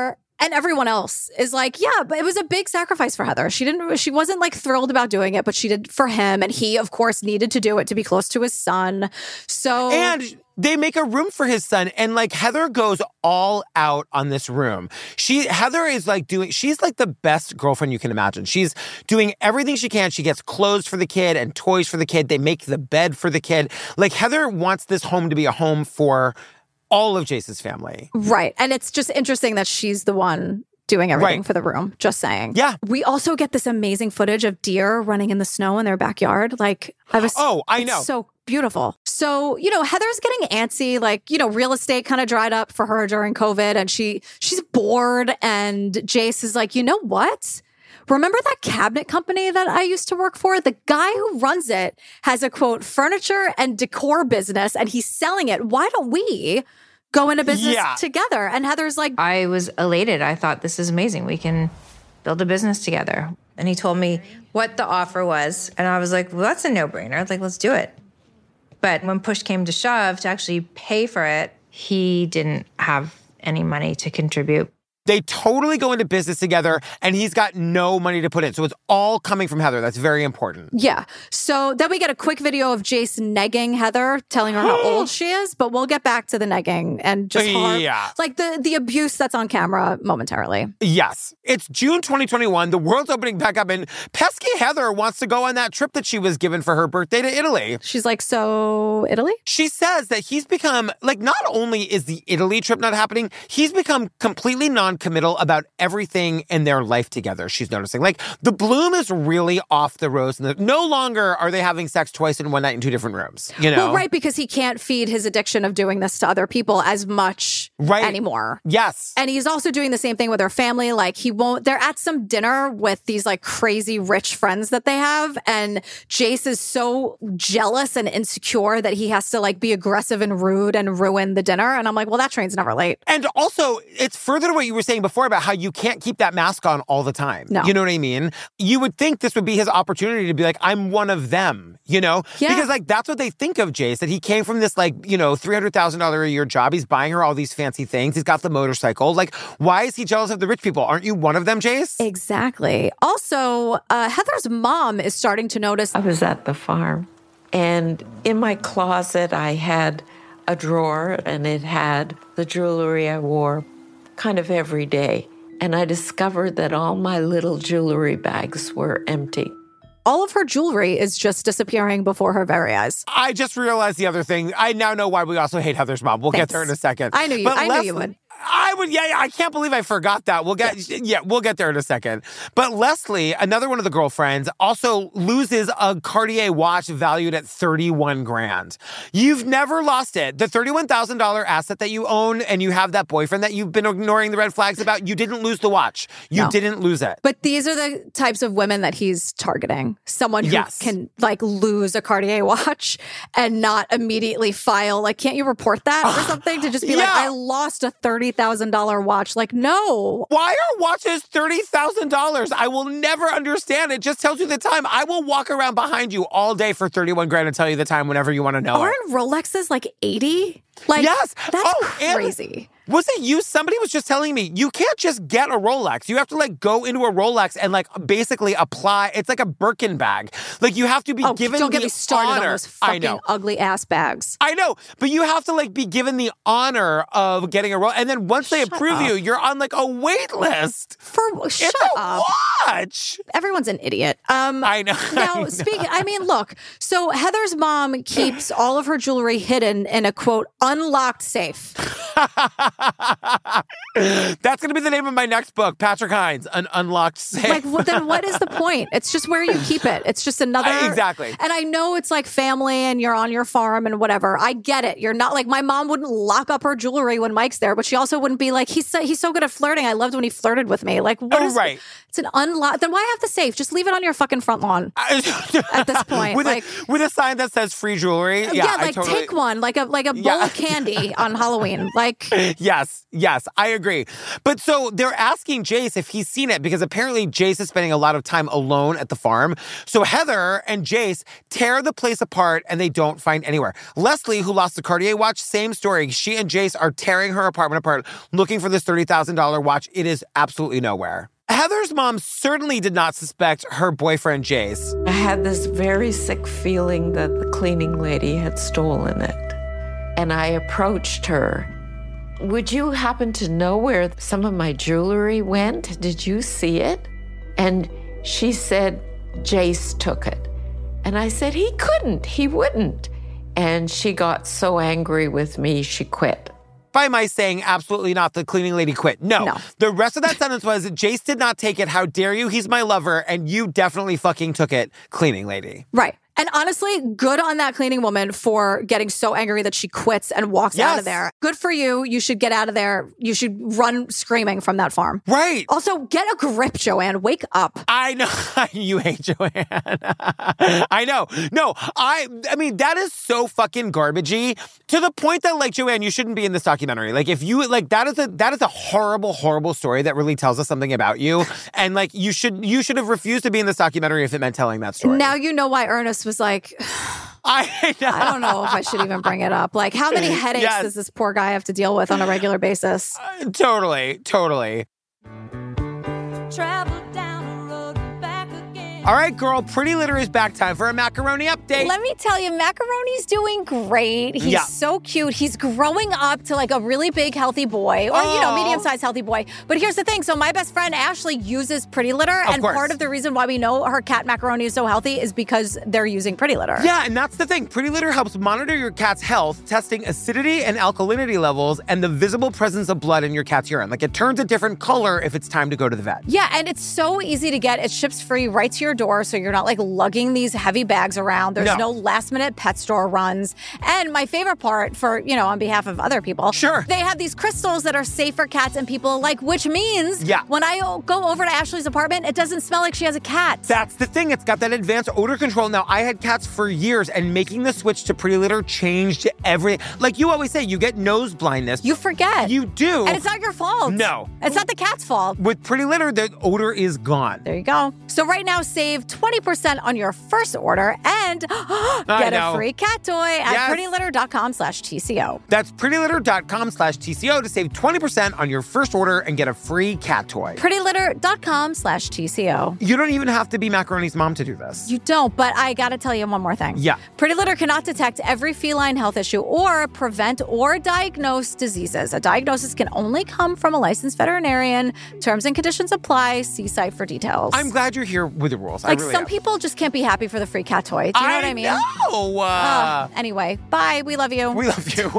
And everyone else is like, yeah, but it was a big sacrifice for Heather. She wasn't like thrilled about doing it, but she did for him. And he, of course, needed to do it to be close to his son. So. And they make a room for his son. And like Heather goes all out on this room. Heather is like she's like the best girlfriend you can imagine. She's doing everything she can. She gets clothes for the kid and toys for the kid. They make the bed for the kid. Like Heather wants this home to be a home for all of Jace's family. Right. And it's just interesting that she's the one doing everything for the room. Just saying. Yeah. We also get this amazing footage of deer running in the snow in their backyard. Like I know. So beautiful. So, Heather's getting antsy, like, real estate kind of dried up for her during COVID and she's bored. And Jace is like, you know what? Remember that cabinet company that I used to work for? The guy who runs it has a, quote, furniture and decor business and he's selling it. Why don't we go into business together? And Heather's like, I was elated. I thought, this is amazing. We can build a business together. And he told me what the offer was. And I was like, well, that's a no-brainer. Like, let's do it. But when push came to shove to actually pay for it, he didn't have any money to contribute. They totally go into business together and he's got no money to put in. So it's all coming from Heather. That's very important. Yeah. So then we get a quick video of Jace negging Heather, telling her how old she is, but we'll get back to the negging and just like the abuse that's on camera momentarily. Yes. It's June 2021. The world's opening back up and pesky Heather wants to go on that trip that she was given for her birthday to Italy. She's like, so Italy? She says that he's become, like, not only is the Italy trip not happening, he's become completely non-committal about everything in their life together, she's noticing. Like, the bloom is really off the rose. No longer are they having sex twice in one night in two different rooms, Well, right, because he can't feed his addiction of doing this to other people as much anymore. Yes. And he's also doing the same thing with her family. Like, they're at some dinner with these, like, crazy rich friends that they have. And Jace is so jealous and insecure that he has to, like, be aggressive and rude and ruin the dinner. And I'm like, well, that train's never late. And also, it's further to what you were saying before about how you can't keep that mask on all the time. No. You know what I mean? You would think this would be his opportunity to be like, I'm one of them, Yeah. Because, like, that's what they think of Jace, that he came from this, like, $300,000 a year job. He's buying her all these fancy things. He's got the motorcycle. Like, why is he jealous of the rich people? Aren't you one of them, Jace? Exactly. Also, Heather's mom is starting to notice. I was at the farm, and in my closet, I had a drawer, and it had the jewelry I wore kind of every day. And I discovered that all my little jewelry bags were empty. All of her jewelry is just disappearing before her very eyes. I just realized the other thing. I now know why we also hate Heather's mom. We'll get there in a second. I knew you would. I would, I can't believe I forgot that. We'll get there in a second. But Leslie, another one of the girlfriends, also loses a Cartier watch valued at $31,000. You've never lost it. The $31,000 asset that you own and you have that boyfriend that you've been ignoring the red flags about, you didn't lose the watch. You didn't lose it. But these are the types of women that he's targeting. Someone who can, like, lose a Cartier watch and not immediately file, like, can't you report that or something? To just be like, I lost a $30,000 watch. Like, no. Why are watches $30,000? I will never understand. It just tells you the time. I will walk around behind you all day for $31,000 and tell you the time whenever you want to know. Aren't Rolexes like 80? Like, yes. That's crazy. Was it you? Somebody was just telling me, you can't just get a Rolex. You have to, like, go into a Rolex and, like, basically apply. It's like a Birkin bag. Like, you have to be given don't the get me started honor. on those fucking ugly ass bags. I know, but you have to, like, be given the honor of getting a Rolex. And then once they approve you, you're on, like, a wait list. Shut up. Watch. Everyone's an idiot. I know. Now, look, so Heather's mom keeps all of her jewelry hidden in a, quote, unlocked safe. That's going to be the name of my next book, Patrick Hines, An Unlocked Safe. Like, well, then what is the point? It's just where you keep it. It's just another... Exactly. And I know it's like family and you're on your farm and whatever. I get it. You're not like, my mom wouldn't lock up her jewelry when Mike's there, but she also wouldn't be like, he's so good at flirting. I loved when he flirted with me. Like, what is... Right. It's an unlock. Then why have the safe? Just leave it on your fucking front lawn at this point. With a sign that says free jewelry. Take one, like a bowl of candy on Halloween. Like, Like, Yes, I agree. But so they're asking Jace if he's seen it because apparently Jace is spending a lot of time alone at the farm. So Heather and Jace tear the place apart and they don't find anywhere. Leslie, who lost the Cartier watch, same story. She and Jace are tearing her apartment apart looking for this $30,000 watch. It is absolutely nowhere. Heather's mom certainly did not suspect her boyfriend, Jace. I had this very sick feeling that the cleaning lady had stolen it. And I approached her. Would you happen to know where some of my jewelry went? Did you see it? And she said, Jace took it. And I said, he couldn't, he wouldn't. And she got so angry with me, she quit. By my saying absolutely not, the cleaning lady quit. No. The rest of that sentence was, Jace did not take it. How dare you? He's my lover. And you definitely fucking took it, cleaning lady. Right. And honestly, good on that cleaning woman for getting so angry that she quits and walks out of there. Good for you. You should get out of there. You should run screaming from that farm. Right. Also, get a grip, Joanne. Wake up. I know. You hate Joanne. I know. No, I mean, that is so fucking garbagey to the point that, like, Joanne, you shouldn't be in this documentary. Like, if you, like, that is a horrible, horrible story that really tells us something about you. And, like, you should have refused to be in this documentary if it meant telling that story. Now you know why Ernest was like, I don't know if I should even bring it up. Like, how many headaches does this poor guy have to deal with on a regular basis? Totally. Travel down the road and back again. All right, girl, Pretty Litter is back. Time for a macaroni update. Let me tell you, Macaroni's doing great. He's so cute. He's growing up to like a really big, healthy boy, or, you know, medium-sized healthy boy. But here's the thing. So my best friend, Ashley, uses Pretty Litter. And part of the reason why we know her cat Macaroni is so healthy is because they're using Pretty Litter. Yeah, and that's the thing. Pretty Litter helps monitor your cat's health, testing acidity and alkalinity levels and the visible presence of blood in your cat's urine. Like, it turns a different color if it's time to go to the vet. Yeah, and it's so easy to get. It ships free right to your door, so you're not like lugging these heavy bags around. There's no last-minute pet store runs. And my favorite part for, you know, on behalf of other people, they have these crystals that are safe for cats and people, like, which means when I go over to Ashley's apartment, it doesn't smell like she has a cat. That's the thing. It's got that advanced odor control. Now, I had cats for years, and making the switch to Pretty Litter changed everything. Like you always say, you get nose blindness. You forget. You do. And it's not your fault. No. It's not the cat's fault. With Pretty Litter, the odor is gone. There you go. So right now, save 20% on your first order and get a free cat toy at prettylitter.com/TCO. That's prettylitter.com/TCO to save 20% on your first order and get a free cat toy. prettylitter.com/TCO. You don't even have to be Macaroni's mom to do this. You don't, but I gotta tell you one more thing. Yeah. Pretty Litter cannot detect every feline health issue or prevent or diagnose diseases. A diagnosis can only come from a licensed veterinarian. Terms and conditions apply. See site for details. I'm glad you're here with the rules. Like, I really some am. people just can't be happy for the free cat toy. Do you know what I mean? I know. Anyway, bye. We love you. We love you.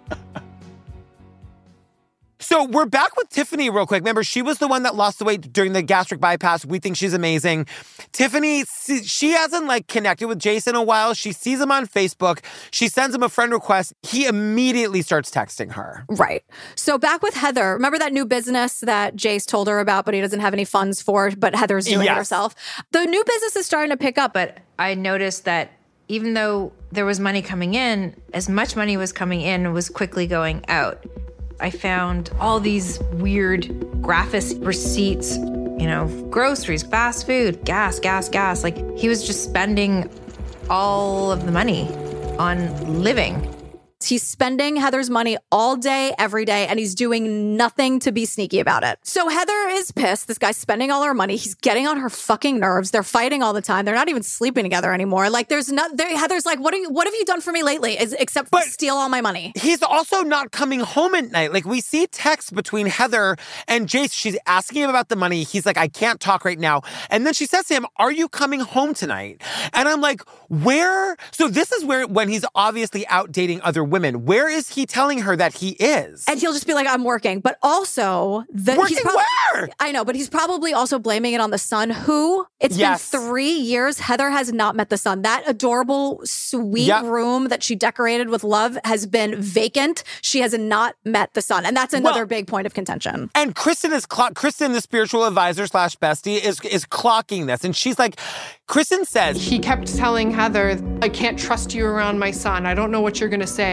So we're back with Tiffany real quick. Remember, she was the one that lost the weight during the gastric bypass. We think she's amazing. Tiffany, she hasn't like connected with Jace in a while. She sees him on Facebook. She sends him a friend request. He immediately starts texting her. Right. So back with Heather, remember that new business that Jace told her about, but he doesn't have any funds for, but Heather's doing it herself? The new business is starting to pick up. But I noticed that even though there was money coming in, as much money was coming in was quickly going out. I found all these weird Graphis receipts, you know, groceries, fast food, gas. Like, he was just spending all of the money on living. He's spending Heather's money all day, every day, and he's doing nothing to be sneaky about it. So Heather is pissed. This guy's spending all her money. He's getting on her fucking nerves. They're fighting all the time. They're not even sleeping together anymore. Like, Heather's like, what have you done for me lately? Except for steal all my money. He's also not coming home at night. Like, we see texts between Heather and Jace. She's asking him about the money. He's like, I can't talk right now. And then she says to him, are you coming home tonight? And I'm like, where? So this is where, when he's obviously out dating other women, where is he telling her that he is? And he'll just be like, I'm working. But also... Working where? I know, but he's probably also blaming it on the son, who... It's been 3 years. Heather has not met the son. That adorable, sweet room that she decorated with love has been vacant. She has not met the son. And that's another big point of contention. And Kristen, the spiritual advisor / bestie, is clocking this. And she's like... Kristen says... He kept telling Heather, I can't trust you around my son. I don't know what you're going to say.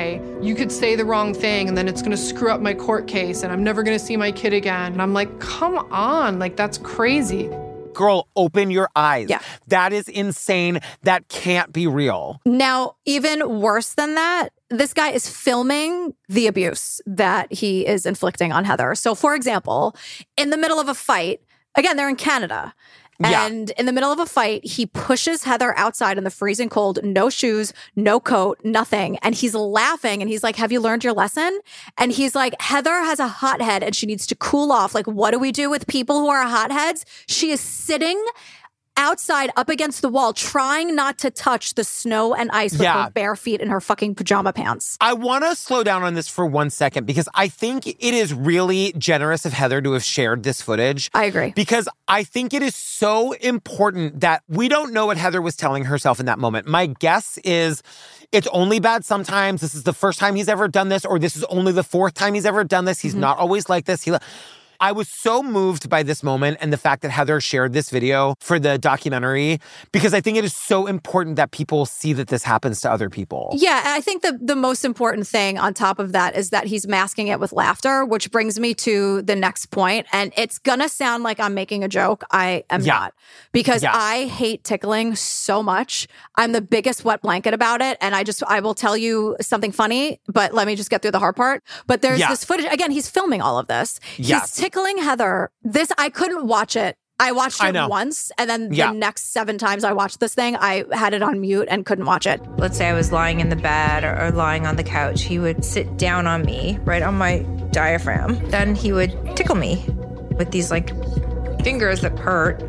die. You could say the wrong thing and then it's going to screw up my court case and I'm never going to see my kid again. And I'm like, come on, like that's crazy. Girl, open your eyes. Yeah. That is insane. That can't be real. Now, even worse than that, this guy is filming the abuse that he is inflicting on Heather. So, for example, in the middle of a fight, again, they're in Canada. And in the middle of a fight, he pushes Heather outside in the freezing cold, no shoes, no coat, nothing. And he's laughing and he's like, have you learned your lesson? And he's like, Heather has a hothead and she needs to cool off. Like, what do we do with people who are hotheads? She is sitting outside up against the wall, trying not to touch the snow and ice with her bare feet in her fucking pajama pants. I want to slow down on this for 1 second because I think it is really generous of Heather to have shared this footage. I agree. Because I think it is so important that we don't know what Heather was telling herself in that moment. My guess is it's only bad sometimes. This is the first time he's ever done this, or this is only the fourth time he's ever done this. He's not always like this. I was so moved by this moment and the fact that Heather shared this video for the documentary because I think it is so important that people see that this happens to other people. Yeah, I think the most important thing on top of that is that he's masking it with laughter, which brings me to the next point. And it's gonna sound like I'm making a joke. I am not. Because I hate tickling so much. I'm the biggest wet blanket about it. And I will tell you something funny, but let me just get through the hard part. But there's this footage. Again, he's filming all of this. He's tickling Heather. This, I couldn't watch it. I watched it once, and then the next 7 times I watched this thing, I had it on mute and couldn't watch it. Let's say I was lying in the bed or lying on the couch. He would sit down on me, right on my diaphragm. Then he would tickle me with these like fingers that hurt.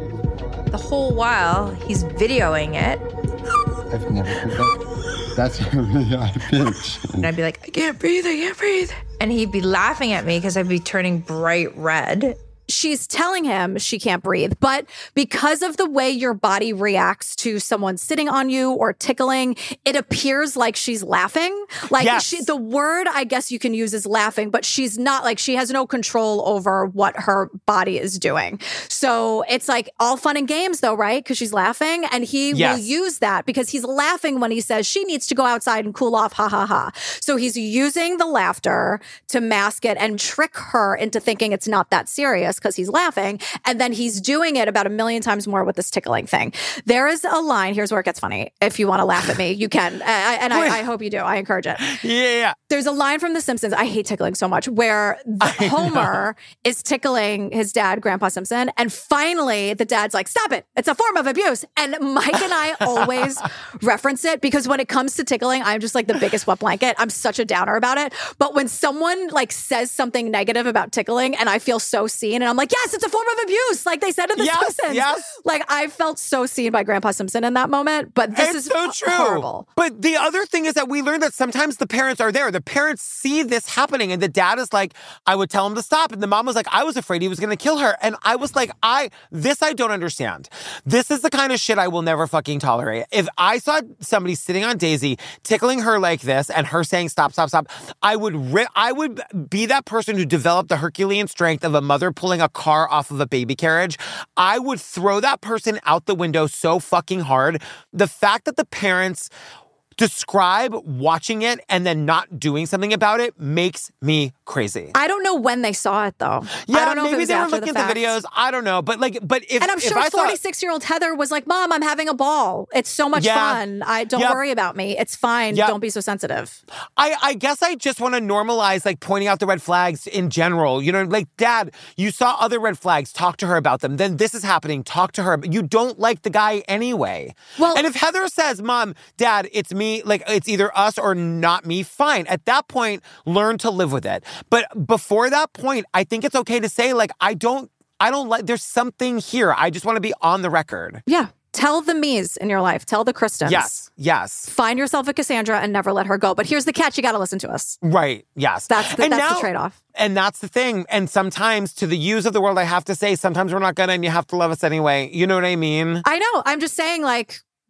The whole while, he's videoing it. I've never heard that. That's a really high pitch. And I'd be like, I can't breathe. And he'd be laughing at me because I'd be turning bright red. She's telling him she can't breathe, but because of the way your body reacts to someone sitting on you or tickling, it appears like she's laughing. Like the word I guess you can use is laughing, but she's not, like, she has no control over what her body is doing. So it's like all fun and games though, right? Because she's laughing, and he will use that because he's laughing when he says she needs to go outside and cool off, ha ha ha. So he's using the laughter to mask it and trick her into thinking it's not that serious because he's laughing. And then he's doing it about 1 million times more with this tickling thing. There is a line. Here's where it gets funny. If you want to laugh at me, you can. I hope you do. I encourage it. Yeah. There's a line from The Simpsons. I hate tickling so much, where Homer is tickling his dad, Grandpa Simpson. And finally, the dad's like, stop it. It's a form of abuse. And Mike and I always reference it because when it comes to tickling, I'm just like the biggest wet blanket. I'm such a downer about it. But when someone like says something negative about tickling and I feel so seen, and I'm like, yes, it's a form of abuse. Like they said in The Simpsons. Yes. Like I felt so seen by Grandpa Simpson in that moment. But this is so true. Horrible. But the other thing is that we learned that sometimes the parents are there. The parents see this happening, and the dad is like, I would tell him to stop. And the mom was like, I was afraid he was going to kill her. And I was like, I don't understand. This is the kind of shit I will never fucking tolerate. If I saw somebody sitting on Daisy, tickling her like this, and her saying stop, stop, stop, I would be that person who developed the Herculean strength of a mother pulling a car off of a baby carriage. I would throw that person out the window so fucking hard. The fact that the parents describe watching it and then not doing something about it makes me crazy. I don't know when they saw it though. Yeah, I don't know maybe if it was they were after looking the at the videos. I don't know, but if and I'm sure 46-year-old Heather was like, Mom, I'm having a ball. It's so much fun. Don't worry about me. It's fine. Don't be so sensitive. I guess I just want to normalize like pointing out the red flags in general. You know, like, Dad, you saw other red flags. Talk to her about them. Then this is happening. Talk to her. You don't like the guy anyway. Well, and if Heather says, Mom, Dad, it's me, like it's either us or not me, fine. At that point, learn to live with it. But before that point, I think it's okay to say, like, I don't like, there's something here. I just want to be on the record. Yeah. Tell the me's in your life. Tell the Kristens. Yes. Find yourself a Cassandra and never let her go. But here's the catch. You got to listen to us. Right. Yes. That's the trade-off. And that's the thing. And sometimes to the yous of the world, I have to say, sometimes we're not gonna, and you have to love us anyway. You know what I mean? I know. I'm just saying, like,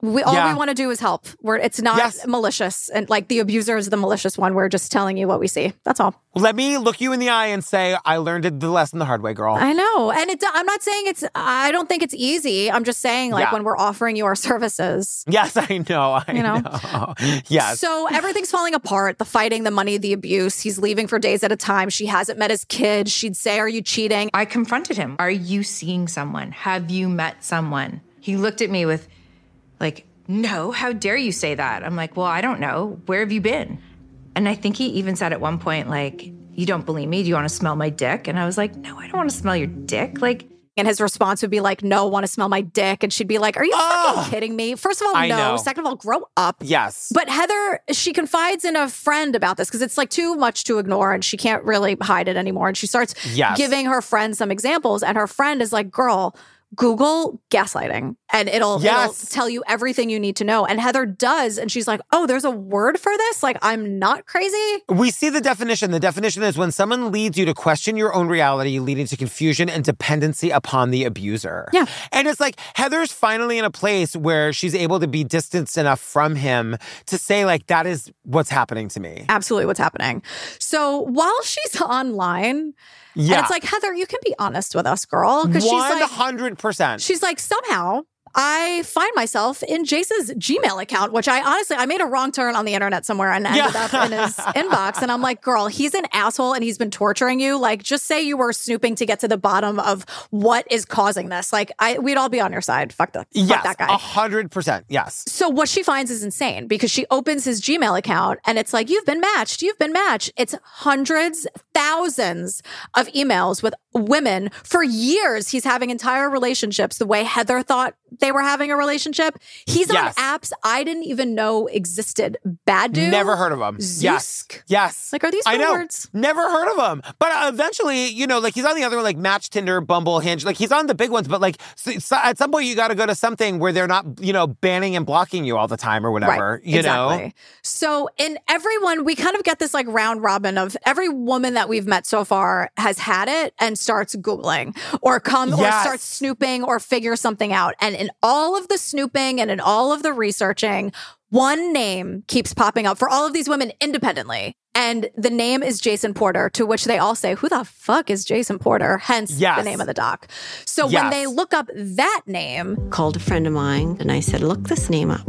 All we want to do is help. It's not malicious. And like the abuser is the malicious one. We're just telling you what we see. That's all. Let me look you in the eye and say, I learned the lesson the hard way, girl. I know. And I'm not saying I don't think it's easy. I'm just saying like when we're offering you our services. Yes, I know. I know. Yes. So everything's falling apart. The fighting, the money, the abuse. He's leaving for days at a time. She hasn't met his kid. She'd say, are you cheating? I confronted him. Are you seeing someone? Have you met someone? He looked at me with like, no, how dare you say that? I'm like, well, I don't know. Where have you been? And I think he even said at one point, like, you don't believe me? Do you want to smell my dick? And I was like, no, I don't want to smell your dick. Like, and his response would be like, no, want to smell my dick? And she'd be like, are you fucking kidding me? First of all, I no. know. Second of all, grow up. Yes. But Heather, she confides in a friend about this because it's like too much to ignore and she can't really hide it anymore. And she starts giving her friend some examples. And her friend is like, girl, Google gaslighting and it'll tell you everything you need to know. And Heather does. And she's like, oh, there's a word for this? Like, I'm not crazy. We see the definition. The definition is when someone leads you to question your own reality, leading to confusion and dependency upon the abuser. Yeah. And it's like Heather's finally in a place where she's able to be distanced enough from him to say, like, that is what's happening to me. Absolutely what's happening. So while she's online, and it's like, Heather, you can be honest with us, girl. Because she's like 100%. She's like, somehow I find myself in Jace's Gmail account, which I made a wrong turn on the internet somewhere and ended up in his inbox. And I'm like, girl, he's an asshole and he's been torturing you. Like, just say you were snooping to get to the bottom of what is causing this. Like, we'd all be on your side. Fuck that guy. 100%. Yes. So what she finds is insane because she opens his Gmail account and it's like, you've been matched. You've been matched. It's hundreds, thousands of emails with women. For years, he's having entire relationships the way Heather thought they were having a relationship. He's on apps I didn't even know existed. Badoo. Never heard of him. Zoosk. Yes. Like, are these words? Never heard of him. But eventually, you know, like he's on the other, like Match, Tinder, Bumble, Hinge. Like he's on the big ones. But like so at some point, you got to go to something where they're not, you know, banning and blocking you all the time or whatever. Right. You know? So in everyone, we kind of get this like round robin of every woman that we've met so far has had it and starts Googling or starts snooping or figure something out. And in all of the snooping and in all of the researching, one name keeps popping up for all of these women independently. And the name is Jason Porter, to which they all say, who the fuck is Jason Porter? Hence the name of the doc. So when they look up that name. Called a friend of mine and I said, look this name up.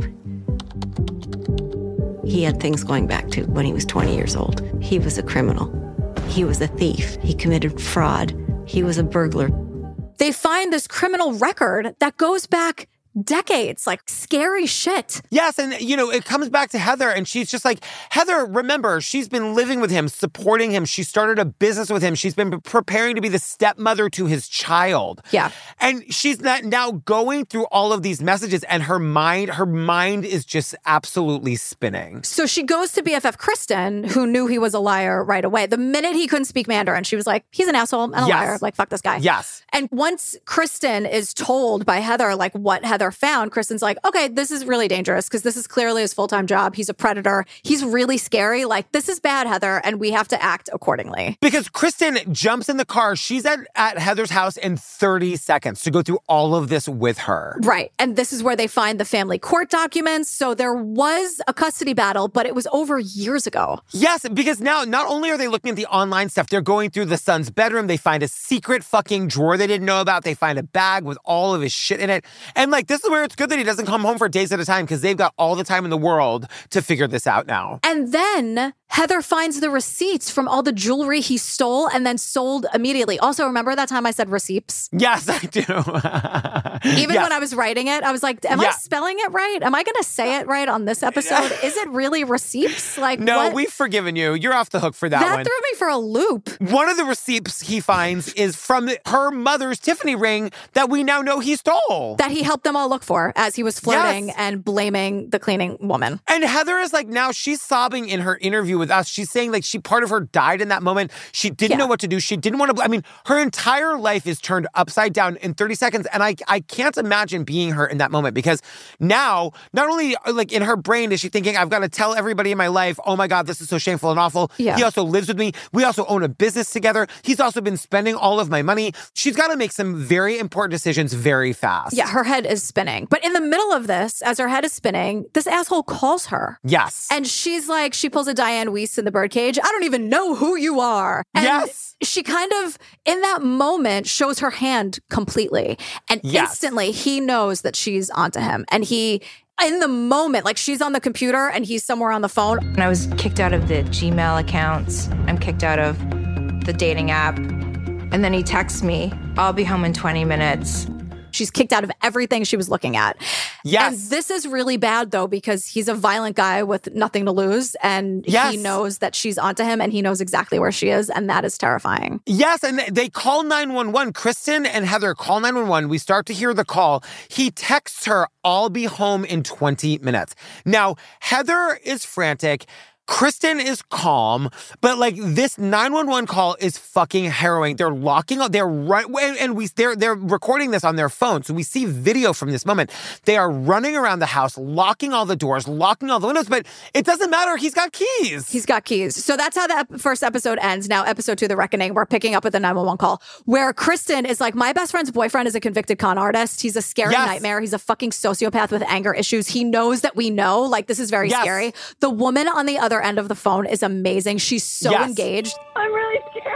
He had things going back to when he was 20 years old. He was a criminal. He was a thief. He committed fraud. He was a burglar. They find this criminal record that goes back decades, like scary shit. Yes, and you know, it comes back to Heather and she's just like, Heather, remember, she's been living with him, supporting him. She started a business with him. She's been preparing to be the stepmother to his child. Yeah. And she's now going through all of these messages and her mind is just absolutely spinning. So she goes to BFF Kristen, who knew he was a liar right away. The minute he couldn't speak Mandarin, she was like, he's an asshole and a liar. Like, fuck this guy. Yes. And once Kristen is told by Heather, like what Heather found, Kristen's like, okay, this is really dangerous because this is clearly his full-time job. He's a predator. He's really scary. Like, this is bad, Heather, and we have to act accordingly. Because Kristen jumps in the car. She's at Heather's house in 30 seconds to go through all of this with her. Right. And this is where they find the family court documents. So there was a custody battle, but it was over years ago. Yes, because now not only are they looking at the online stuff, they're going through the son's bedroom. They find a secret fucking drawer they didn't know about. They find a bag with all of his shit in it. And like, this is where it's good that he doesn't come home for days at a time because they've got all the time in the world to figure this out now. And then Heather finds the receipts from all the jewelry he stole and then sold immediately. Also, remember that time I said receipts? Yes, I do. Even when I was writing it, I was like, am I spelling it right? Am I going to say it right on this episode? Is it really receipts? Like, no, what? We've forgiven you. You're off the hook for that one. That threw me for a loop. One of the receipts he finds is from her mother's Tiffany ring that we now know he stole. That he helped them all look for as he was flirting and blaming the cleaning woman. And Heather is like, now she's sobbing in her interview with with us. She's saying like part of her died in that moment. She didn't know what to do. She didn't want to, I mean, her entire life is turned upside down in 30 seconds. And I can't imagine being her in that moment because now, not only like in her brain is she thinking, I've got to tell everybody in my life, oh my God, this is so shameful and awful. Yeah. He also lives with me. We also own a business together. He's also been spending all of my money. She's got to make some very important decisions very fast. Yeah, her head is spinning. But in the middle of this, as her head is spinning, this asshole calls her. Yes. And she's like, she pulls a Diane Weiss in the birdcage. I don't even know who you are. And yes. She kind of, in that moment, shows her hand completely. And instantly, he knows that she's onto him. And in the moment, like she's on the computer and he's somewhere on the phone. And I was kicked out of the Gmail accounts. I'm kicked out of the dating app. And then he texts me, I'll be home in 20 minutes. She's kicked out of everything she was looking at. Yes. And this is really bad, though, because he's a violent guy with nothing to lose. And he knows that she's onto him and he knows exactly where she is. And that is terrifying. Yes. And they call 911. Kristen and Heather call 911. We start to hear the call. He texts her, I'll be home in 20 minutes. Now, Heather is frantic. Kristen is calm, but like this 911 call is fucking harrowing. They're locking up, they're recording this on their phone. So we see video from this moment. They are running around the house, locking all the doors, locking all the windows, but it doesn't matter. He's got keys. He's got keys. So that's how the first episode ends. Now, episode 2, The Reckoning, we're picking up with a 911 call where Kristen is like, my best friend's boyfriend is a convicted con artist. He's a scary nightmare. He's a fucking sociopath with anger issues. He knows that we know, like, this is very scary. The woman on the other end of the phone is amazing. She's so engaged. I'm really scared.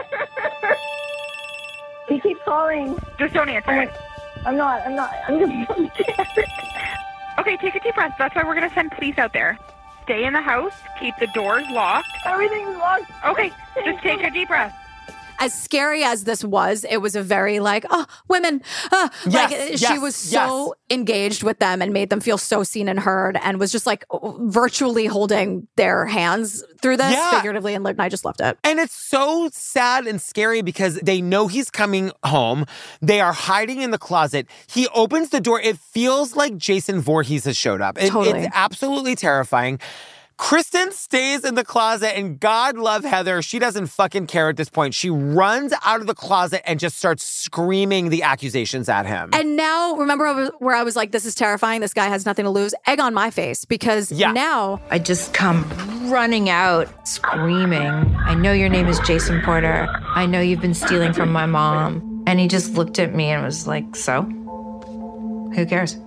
He keeps calling. Just don't answer it. I'm not. I'm just scared. Okay, take a deep breath. That's why we're going to send police out there. Stay in the house. Keep the doors locked. Everything's locked. Okay, just take a deep breath. As scary as this was, it was a very like, women. She was so engaged with them and made them feel so seen and heard and was just like virtually holding their hands through this figuratively. And I just loved it. And it's so sad and scary because they know he's coming home. They are hiding in the closet. He opens the door. It feels like Jason Voorhees has showed up. Totally. It's absolutely terrifying. Kristen stays in the closet and God love Heather. She doesn't fucking care at this point. She runs out of the closet and just starts screaming the accusations at him. And now, remember where I was like, this is terrifying. This guy has nothing to lose. Egg on my face because now I just come running out screaming. I know your name is Jason Porter. I know you've been stealing from my mom. And he just looked at me and was like, so? Who cares?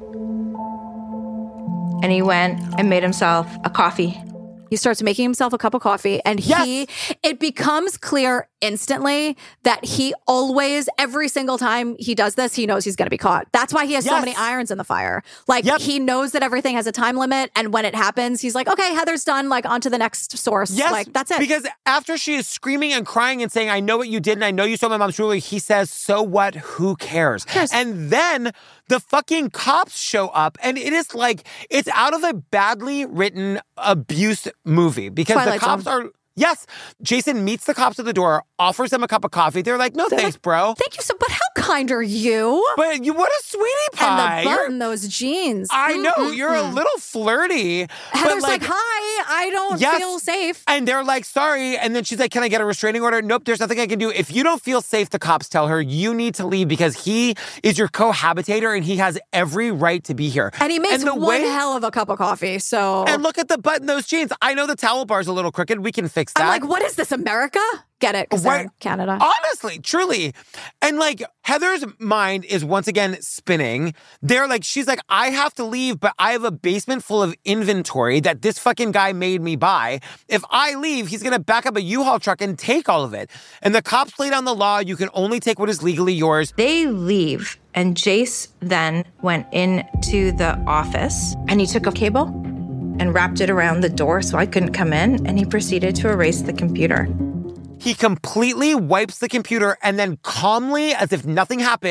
And he went and made himself a coffee. He starts making himself a cup of coffee and it becomes clear instantly that he always, every single time he does this, he knows he's going to be caught. That's why he has so many irons in the fire. Like he knows that everything has a time limit. And when it happens, he's like, okay, Heather's done, like on to the next source. Yes, like that's it. Because after she is screaming and crying and saying, I know what you did and I know you stole my mom's jewelry, he says, so what? Who cares? And then the fucking cops show up and it is like, it's out of a badly written abuse movie because Twilight the cops Zone. are... Yes. Jason meets the cops at the door, offers them a cup of coffee. They're like, no, thanks, bro. Thank you so, but how kind are you? But what a sweetie pie. And the button, those jeans. I know, you're a little flirty. Heather's like, hi, I don't feel safe. And they're like, sorry. And then she's like, can I get a restraining order? Nope, there's nothing I can do. If you don't feel safe, the cops tell her, you need to leave because he is your cohabitator and he has every right to be here. And he makes one hell of a cup of coffee, so... And look at the button, those jeans. I know the towel bar's a little crooked. We can fix that. I'm like, what is this, America? Get it, because they're in Canada. Honestly, truly. And like, Heather's mind is once again spinning. She's like, I have to leave, but I have a basement full of inventory that this fucking guy made me buy. If I leave, he's going to back up a U-Haul truck and take all of it. And the cops lay down the law. You can only take what is legally yours. They leave. And Jace then went into the office and he took a cable and wrapped it around the door so I couldn't come in. And he proceeded to erase the computer. He completely wipes the computer and then calmly, as if nothing happened,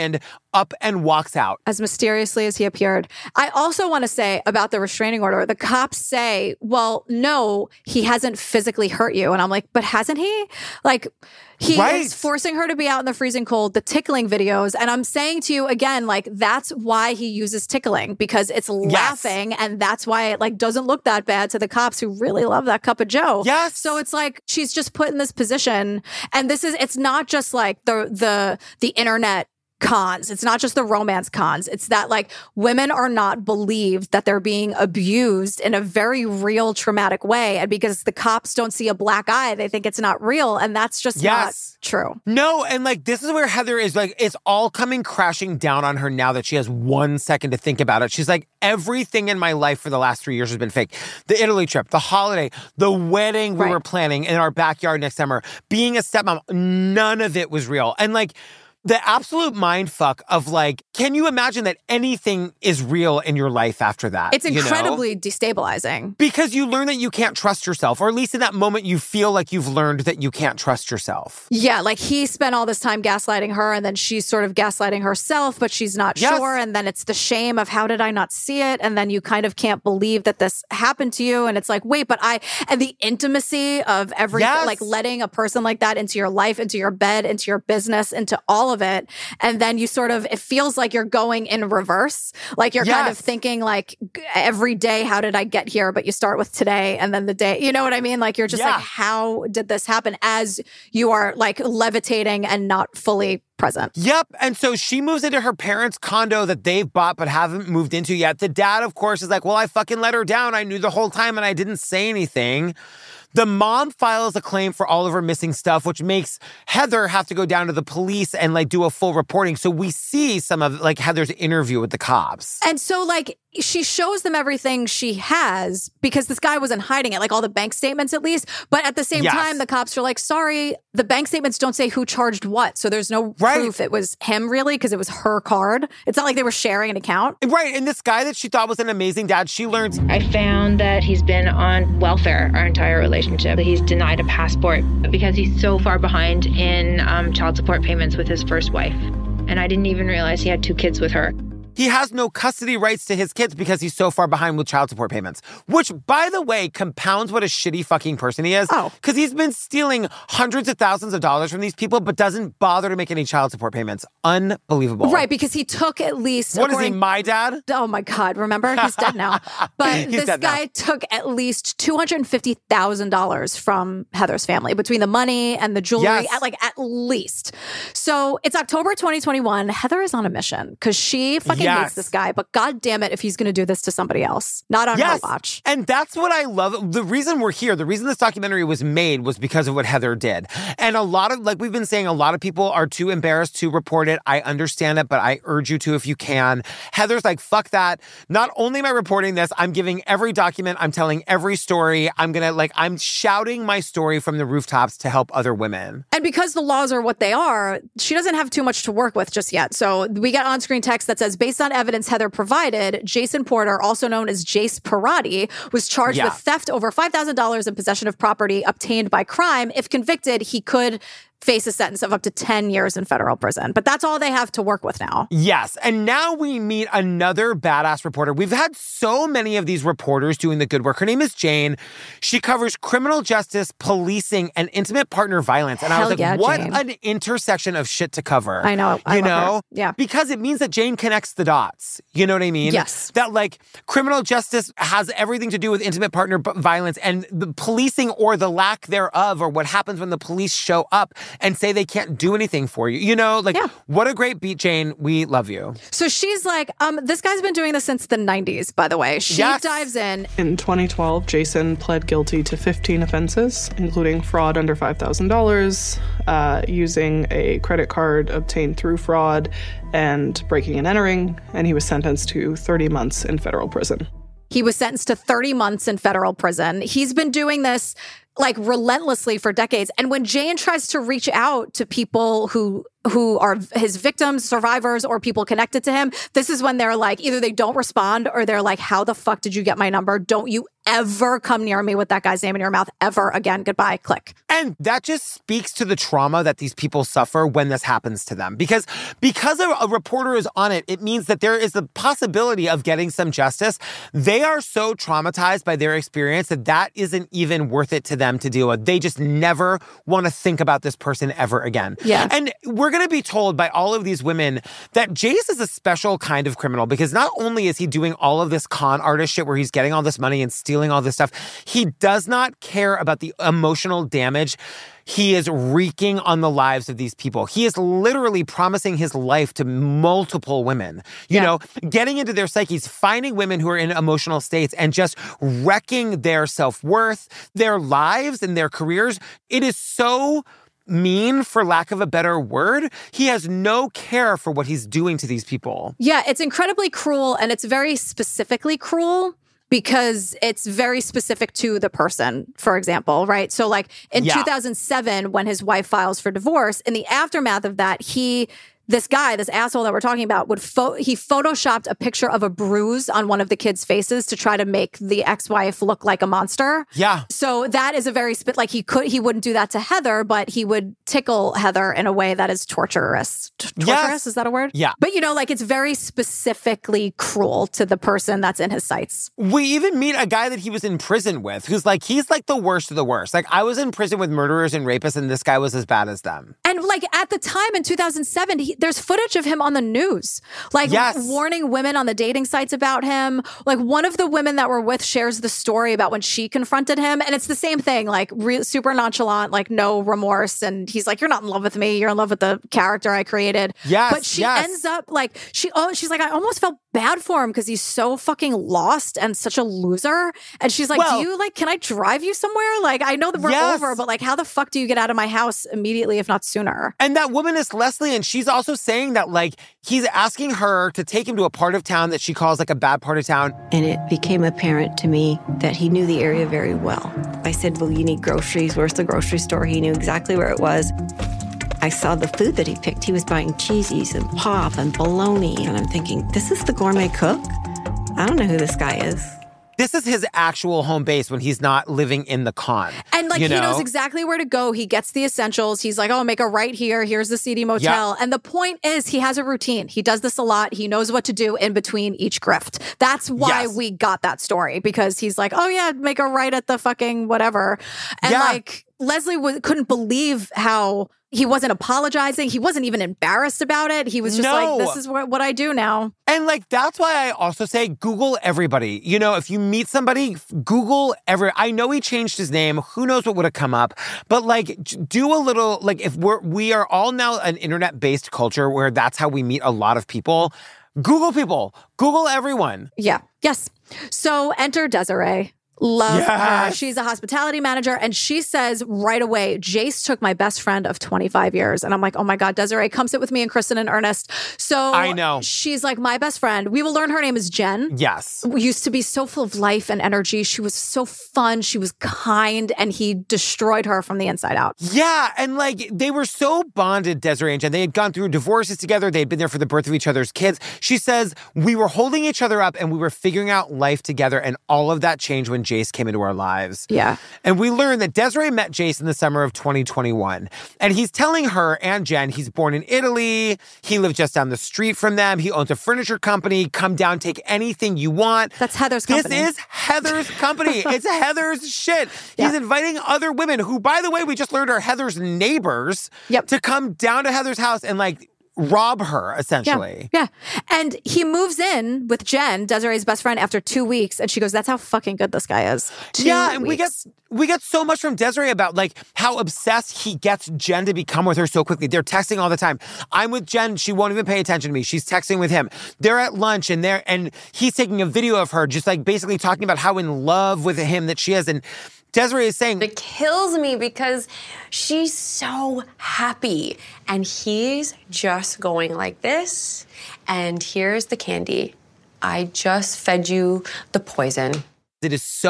up and walks out. As mysteriously as he appeared. I also want to say about the restraining order, the cops say, well, no, he hasn't physically hurt you. And I'm like, but hasn't he? Like, he is forcing her to be out in the freezing cold, the tickling videos. And I'm saying to you again, like, that's why he uses tickling, because it's laughing. And that's why it like doesn't look that bad to the cops who really love that cup of Joe. Yes. So it's like, she's just put in this position. And it's not just like the internet cons. It's not just the romance cons. It's that like women are not believed that they're being abused in a very real traumatic way. And because the cops don't see a black eye, they think it's not real. And that's just not true. No. And like, this is where Heather is like, it's all coming crashing down on her now that she has 1 second to think about it. She's like, everything in my life for the last 3 years has been fake. The Italy trip, the holiday, the wedding we were planning in our backyard next summer, being a stepmom, none of it was real. And like, the absolute mind fuck of like, can you imagine that anything is real in your life after that? It's incredibly destabilizing. Because you learn that you can't trust yourself, or at least in that moment you feel like you've learned that you can't trust yourself. Yeah, like he spent all this time gaslighting her and then she's sort of gaslighting herself, but she's not sure. And then it's the shame of how did I not see it? And then you kind of can't believe that this happened to you. And it's like, wait, and the intimacy of everything, like letting a person like that into your life, into your bed, into your business, into all of it. And then you sort of, it feels like you're going in reverse. Like you're kind of thinking like every day, how did I get here? But you start with today and then the day, you know what I mean? Like you're just like, how did this happen? As you are like levitating and not fully present. Yep. And so she moves into her parents' condo that they've bought but haven't moved into yet. The dad, of course, is like, well, I fucking let her down. I knew the whole time and I didn't say anything. The mom files a claim for all of her missing stuff, which makes Heather have to go down to the police and like do a full reporting. So we see some of like Heather's interview with the cops. And so like she shows them everything she has because this guy wasn't hiding it, like all the bank statements at least. But at the same time, the cops are like, sorry, the bank statements don't say who charged what. So there's no proof it was him really because it was her card. It's not like they were sharing an account. Right. And this guy that she thought was an amazing dad, she learns. I found that he's been on welfare our entire relationship. He's denied a passport because he's so far behind in child support payments with his first wife. And I didn't even realize he had 2 kids with her. He has no custody rights to his kids because he's so far behind with child support payments, which, by the way, compounds what a shitty fucking person he is. Oh. Because he's been stealing hundreds of thousands of dollars from these people, but doesn't bother to make any child support payments. Unbelievable. Right, because he took at least... What is he, my dad? Oh my God, remember? He's dead now. But this guy took at least $250,000 from Heather's family between the money and the jewelry, at least. So it's October 2021. Heather is on a mission because she fucking hates this guy, but God damn it if he's going to do this to somebody else. Not on her watch. And that's what I love. The reason we're here, the reason this documentary was made was because of what Heather did. And a lot of, like we've been saying, a lot of people are too embarrassed to report it. I understand it, but I urge you to if you can. Heather's like, fuck that. Not only am I reporting this, I'm giving every document, I'm telling every story. I'm shouting my story from the rooftops to help other women. And because the laws are what they are, she doesn't have too much to work with just yet. So we got on-screen text that says, based on evidence Heather provided, Jason Porter, also known as Jace Parati, was charged with theft over $5,000 in possession of property obtained by crime. If convicted, he could face a sentence of up to 10 years in federal prison. But that's all they have to work with now. Yes. And now we meet another badass reporter. We've had so many of these reporters doing the good work. Her name is Jane. She covers criminal justice, policing, and intimate partner violence. And I was like, what Jane. An intersection of shit to cover. I know. You know? Her. Yeah. Because it means that Jane connects the dots. You know what I mean? Yes. That like criminal justice has everything to do with intimate partner violence, and the policing or the lack thereof, or what happens when the police show up and say they can't do anything for you. You know, what a great beat, Jane. We love you. So she's like, this guy's been doing this since the 90s, by the way. She dives in. In 2012, Jason pled guilty to 15 offenses, including fraud under $5,000, using a credit card obtained through fraud, and breaking and entering, and he was sentenced to 30 months in federal prison. He was sentenced to 30 months in federal prison. He's been doing this like relentlessly for decades. And when Jane tries to reach out to people who who are his victims, survivors, or people connected to him, this is when they're like, either they don't respond or they're like, how the fuck did you get my number? Don't you ever come near me with that guy's name in your mouth ever again. Goodbye. Click. And that just speaks to the trauma that these people suffer when this happens to them. Because a reporter is on it, it means that there is the possibility of getting some justice. They are so traumatized by their experience that isn't even worth it to them to deal with. They just never want to think about this person ever again. Yeah. And we're going to be told by all of these women that Jace is a special kind of criminal because not only is he doing all of this con artist shit where he's getting all this money and stealing all this stuff, he does not care about the emotional damage he is wreaking on the lives of these people. He is literally promising his life to multiple women, you know, getting into their psyches, finding women who are in emotional states and just wrecking their self-worth, their lives and their careers. It is so mean, for lack of a better word. He has no care for what he's doing to these people. Yeah, it's incredibly cruel, and it's very specifically cruel because it's very specific to the person, for example, right? So like in 2007, when his wife files for divorce, in the aftermath of that, this asshole that we're talking about, he photoshopped a picture of a bruise on one of the kids' faces to try to make the ex-wife look like a monster. Yeah. So that is a very he wouldn't do that to Heather, but he would tickle Heather in a way that is torturous. Torturous, is that a word? Yeah. But like it's very specifically cruel to the person that's in his sights. We even meet a guy that he was in prison with who's like, he's like the worst of the worst. Like, I was in prison with murderers and rapists and this guy was as bad as them. And like at the time in 2007, there's footage of him on the news, like warning women on the dating sites about him. Like one of the women that we're with shares the story about when she confronted him. And it's the same thing, like super nonchalant, like no remorse. And he's like, you're not in love with me. You're in love with the character I created. Yes, but she ends up like, she's like, I almost felt bad for him because he's so fucking lost and such a loser. And she's like, can I drive you somewhere? Like, I know that we're over, but like, how the fuck do you get out of my house immediately, if not sooner? And that woman is Leslie, and she's also saying that like, he's asking her to take him to a part of town that she calls like a bad part of town. And it became apparent to me that he knew the area very well. I said, well, you need groceries. Where's the grocery store? He knew exactly where it was. I saw the food that he picked. He was buying cheesies and pop and bologna. And I'm thinking, this is the gourmet cook? I don't know who this guy is. This is his actual home base when he's not living in the con. And like, he knows exactly where to go. He gets the essentials. He's like, oh, make a right here. Here's the seedy motel. And the point is he has a routine. He does this a lot. He knows what to do in between each grift. That's why we got that story, because he's like, oh yeah, make a right at the fucking whatever. And like, Leslie couldn't believe how he wasn't apologizing. He wasn't even embarrassed about it. He was just like, this is what I do now. And like, that's why I also say Google everybody. You know, if you meet somebody, Google I know he changed his name. Who knows what would have come up? But like, do a little, like if we are all now an internet-based culture where that's how we meet a lot of people. Google people. Google everyone. Yeah. Yes. So enter Desiree. Love her. She's a hospitality manager, and she says right away, Jace took my best friend of 25 years. And I'm like, oh my God, Desiree, come sit with me and Kristen and Ernest. So I know. She's like, my best friend. We will learn her name is Jen. Yes. We used to be so full of life and energy. She was so fun. She was kind, and he destroyed her from the inside out. Yeah. And like, they were so bonded, Desiree and Jen. They had gone through divorces together. They had been there for the birth of each other's kids. She says, we were holding each other up and we were figuring out life together. And all of that changed when Jace came into our lives. Yeah. And we learned that Desiree met Jace in the summer of 2021. And he's telling her and Jen he's born in Italy. He lived just down the street from them. He owns a furniture company. Come down, take anything you want. That's Heather's company. This is Heather's company. It's Heather's shit. Yeah. He's inviting other women who, by the way, we just learned are Heather's neighbors to come down to Heather's house and like rob her, essentially. Yeah. And he moves in with Jen, Desiree's best friend, after 2 weeks. And she goes, that's how fucking good this guy is. 2 weeks. And we get so much from Desiree about like how obsessed he gets Jen to become with her so quickly. They're texting all the time. I'm with Jen. She won't even pay attention to me. She's texting with him. They're at lunch and he's taking a video of her just like basically talking about how in love with him that she is. And Desiree is saying, it kills me because she's so happy. And he's just going like this. And here's the candy. I just fed you the poison. It is so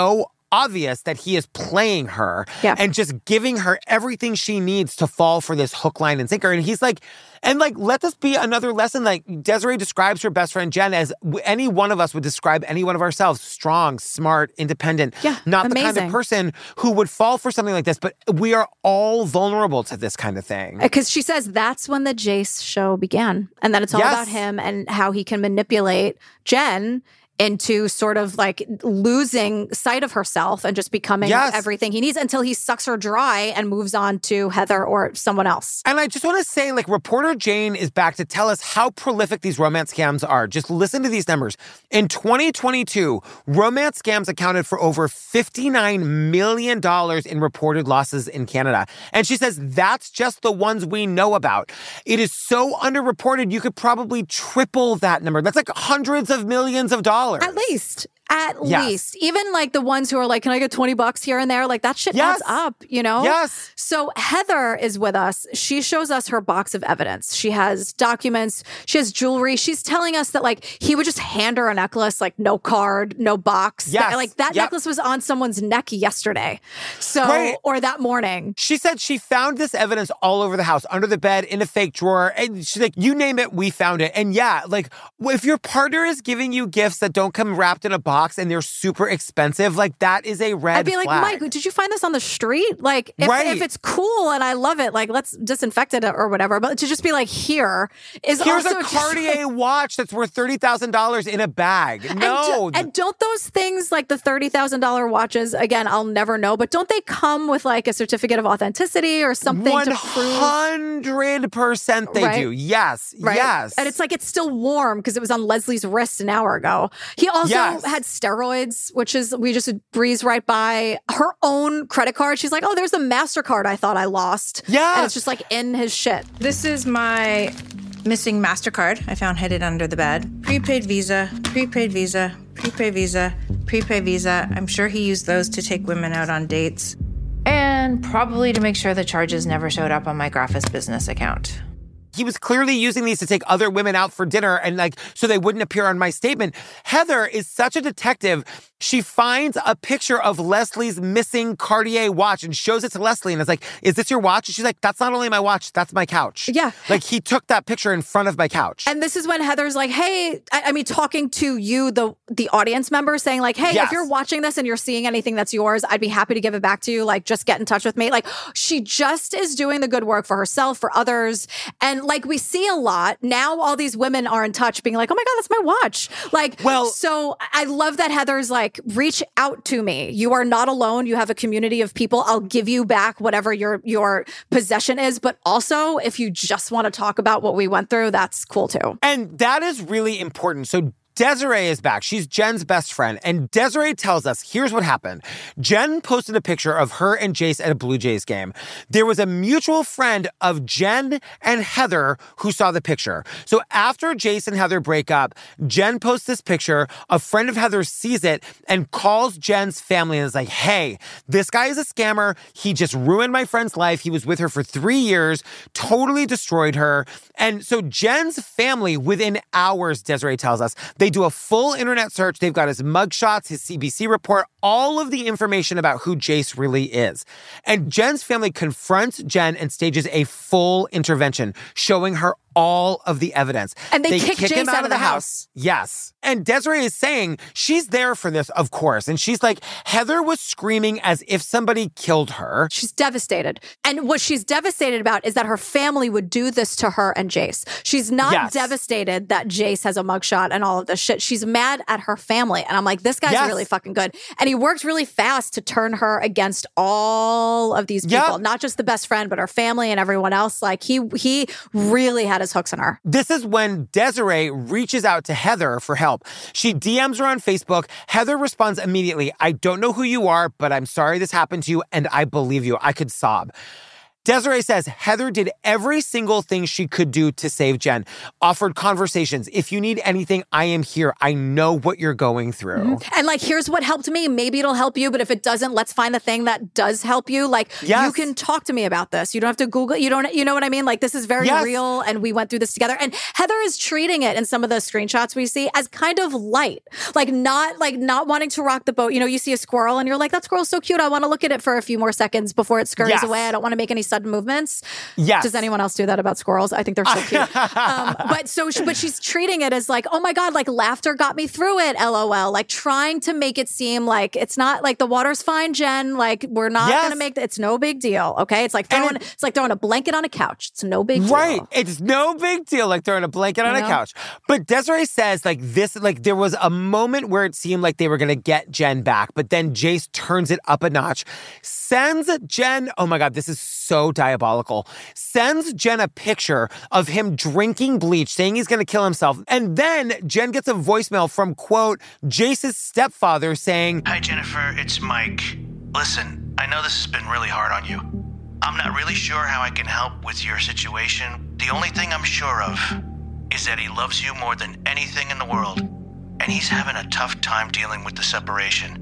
obvious that he is playing her and just giving her everything she needs to fall for this hook, line, and sinker. And he's like, let this be another lesson. Like, Desiree describes her best friend Jen as any one of us would describe any one of ourselves: strong, smart, independent. Not the kind of person who would fall for something like this, but we are all vulnerable to this kind of thing. Because she says that's when the Jace show began, and that it's all about him and how he can manipulate Jen into sort of like losing sight of herself and just becoming everything he needs until he sucks her dry and moves on to Heather or someone else. And I just want to say, like, reporter Jane is back to tell us how prolific these romance scams are. Just listen to these numbers. In 2022, romance scams accounted for over $59 million in reported losses in Canada. And she says that's just the ones we know about. It is so underreported, you could probably triple that number. That's like hundreds of millions of dollars. At least. Even like the ones who are like, can I get $20 here and there? Like that shit adds up, you know? Yes. So Heather is with us. She shows us her box of evidence. She has documents. She has jewelry. She's telling us that like he would just hand her a necklace, like no card, no box. Yes. Like that necklace was on someone's neck yesterday. So, or that morning. She said she found this evidence all over the house, under the bed, in a fake drawer. And she's like, you name it, we found it. And like if your partner is giving you gifts that don't come wrapped in a box and they're super expensive, like that is a red I'd be like, flag. Mike, did you find this on the street? Like, if it's cool and I love it, like let's disinfect it or whatever. But to just be like, here's also a Cartier watch that's worth $30,000 in a bag. No. And don't those things, like the $30,000 watches, again, I'll never know, but don't they come with like a certificate of authenticity or something 100% they do. Yes. Right? Yes. And it's like it's still warm because it was on Leslie's wrist an hour ago. He also had steroids, which is, we just breeze right by. Her own credit card, she's like, oh, there's a MasterCard I thought I lost. Yeah. And it's just like in his shit. This is my missing MasterCard I found hidden under the bed. Prepaid Visa, prepaid Visa, prepaid Visa, prepaid Visa. I'm sure he used those to take women out on dates. And probably to make sure the charges never showed up on my Graphis business account. He was clearly using these to take other women out for dinner and like, so they wouldn't appear on my statement. Heather is such a detective. She finds a picture of Leslie's missing Cartier watch and shows it to Leslie and is like, is this your watch? And she's like, that's not only my watch, that's my couch. Yeah. Like he took that picture in front of my couch. And this is when Heather's like, hey, I mean, talking to you, the audience member, saying like, hey, if you're watching this and you're seeing anything that's yours, I'd be happy to give it back to you. Like, just get in touch with me. Like, she just is doing the good work for herself, for others. And like we see a lot now, all these women are in touch being like, oh my God, that's my watch. Like, so I love that Heather's like, reach out to me. You are not alone. You have a community of people. I'll give you back whatever your possession is. But also, if you just want to talk about what we went through, that's cool too. And that is really important. So Desiree is back. She's Jen's best friend. And Desiree tells us, here's what happened. Jen posted a picture of her and Jace at a Blue Jays game. There was a mutual friend of Jen and Heather who saw the picture. So after Jace and Heather break up, Jen posts this picture. A friend of Heather's sees it and calls Jen's family and is like, hey, this guy is a scammer. He just ruined my friend's life. He was with her for 3 years, totally destroyed her. And so Jen's family, within hours, Desiree tells us, they do a full internet search. They've got his mugshots, his CBC report, all of the information about who Jace really is. And Jen's family confronts Jen and stages a full intervention, showing her all of the evidence. And they kick Jace him out of the house. Yes. And Desiree is saying she's there for this, of course. And she's like, Heather was screaming as if somebody killed her. She's devastated. And what she's devastated about is that her family would do this to her and Jace. She's not devastated that Jace has a mugshot and all of this shit. She's mad at her family. And I'm like, this guy's really fucking good. And he worked really fast to turn her against all of these people, not just the best friend, but her family and everyone else. Like he really had his hooks in her. This is when Desiree reaches out to Heather for help. She DMs her on Facebook. Heather responds immediately, I don't know who you are, but I'm sorry this happened to you, and I believe you. I could sob. Desiree says Heather did every single thing she could do to save Jen. Offered conversations. If you need anything, I am here. I know what you're going through. And like, here's what helped me. Maybe it'll help you, but if it doesn't, let's find the thing that does help you. Like, you can talk to me about this. You don't have to Google it. You know what I mean? Like, this is very real, and we went through this together. And Heather is treating it in some of the screenshots we see as kind of light, like not wanting to rock the boat. You know, you see a squirrel and you're like, that squirrel's so cute. I want to look at it for a few more seconds before it scurries away. I don't want to make any sudden movements. Yes. Does anyone else do that about squirrels? I think they're so cute. But she's treating it as like, oh my God, like laughter got me through it. LOL. Like trying to make it seem like it's not like the water's fine, Jen. Like we're not going to make it's no big deal. Okay. It's like throwing a blanket on a couch. It's no big deal. Right. It's no big deal. Like throwing a blanket on a couch. But Desiree says like this, like there was a moment where it seemed like they were going to get Jen back, but then Jace turns it up a notch, sends Jen, oh my God, this is so diabolical, sends Jen a picture of him drinking bleach, saying he's going to kill himself. And then Jen gets a voicemail from, quote, Jace's stepfather saying, "Hi, Jennifer, it's Mike. Listen, I know this has been really hard on you. I'm not really sure how I can help with your situation. The only thing I'm sure of is that he loves you more than anything in the world, and he's having a tough time dealing with the separation."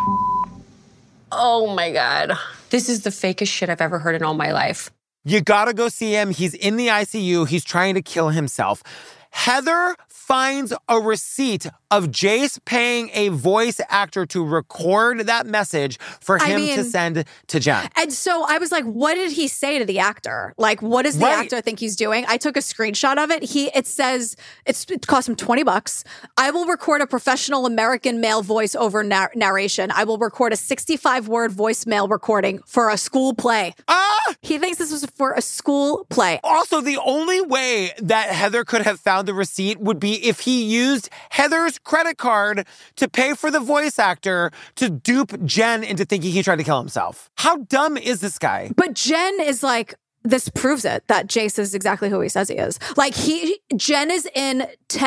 Oh my God. This is the fakest shit I've ever heard in all my life. You gotta go see him. He's in the ICU. He's trying to kill himself. Heather finds a receipt of Jace paying a voice actor to record that message for him to send to Jen. And so I was like, what did he say to the actor? Like, what does the actor think he's doing? I took a screenshot of it. It says, it cost him $20. I will record a professional American male voiceover narration. I will record a 65-word voicemail recording for a school play. He thinks this was for a school play. Also, the only way that Heather could have found the receipt would be if he used Heather's credit card to pay for the voice actor to dupe Jen into thinking he tried to kill himself. How dumb is this guy? But Jen is like, this proves it, that Jace is exactly who he says he is. Like, Jen is in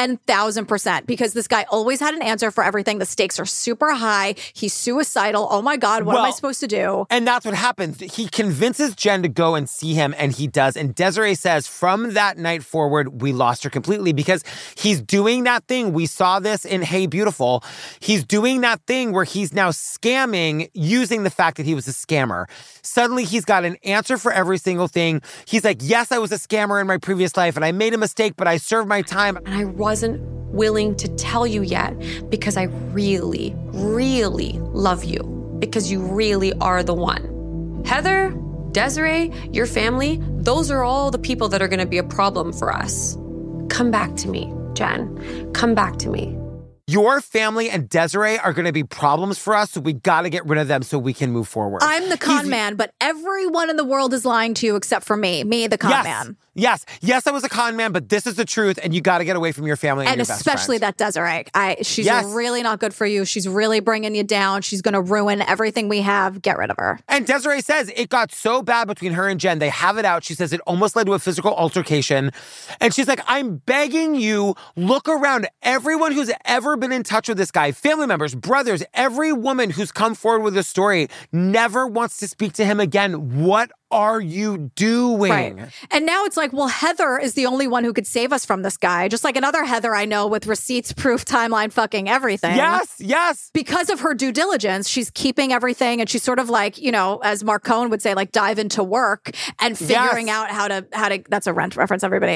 10,000% because this guy always had an answer for everything. The stakes are super high. He's suicidal. Oh my God, what am I supposed to do? And that's what happens. He convinces Jen to go and see him, and he does. And Desiree says from that night forward, we lost her completely because he's doing that thing. We saw this in Hey Beautiful. He's doing that thing where he's now scamming using the fact that he was a scammer. Suddenly, he's got an answer for every single thing. He's like, yes, I was a scammer in my previous life and I made a mistake, but I served my time. And I wasn't willing to tell you yet because I really, really love you, because you really are the one. Heather, Desiree, your family, those are all the people that are going to be a problem for us. Come back to me, Jen. Come back to me. Your family and Desiree are going to be problems for us, so we got to get rid of them so we can move forward. I'm the con man, but everyone in the world is lying to you except for me. Me, the con man. Yes, I was a con man, but this is the truth, and you got to get away from your family and your best friend. Especially that Desiree. She's really not good for you. She's really bringing you down. She's going to ruin everything we have. Get rid of her. And Desiree says it got so bad between her and Jen. They have it out. She says it almost led to a physical altercation. And she's like, I'm begging you, look around. Everyone who's ever been in touch with this guy, family members, brothers, every woman who's come forward with a story never wants to speak to him again. What are you doing? Right. And now it's like, well, Heather is the only one who could save us from this guy. Just like another Heather I know with receipts, proof, timeline, fucking everything. Yes. Because of her due diligence, she's keeping everything, and she's sort of like, you know, as Mark Cohen would say, like dive into work and figuring out how to, that's a Rent reference, everybody.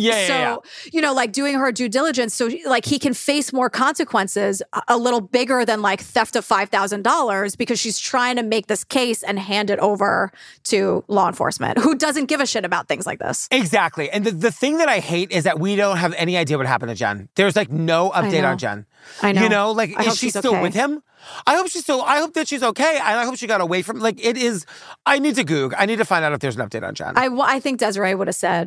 You know, like doing her due diligence so like he can face more consequences a little bigger than like theft of $5,000 because she's trying to make this case and hand it over to law enforcement, who doesn't give a shit about things like this. Exactly. And the thing that I hate is that we don't have any idea what happened to Jen. There's like no update on Jen. I know. You know, like, is she still with him? I hope that she's okay. I hope she got away from, like, it is, I need to Goog. I need to find out if there's an update on Jen. I think Desiree would have said,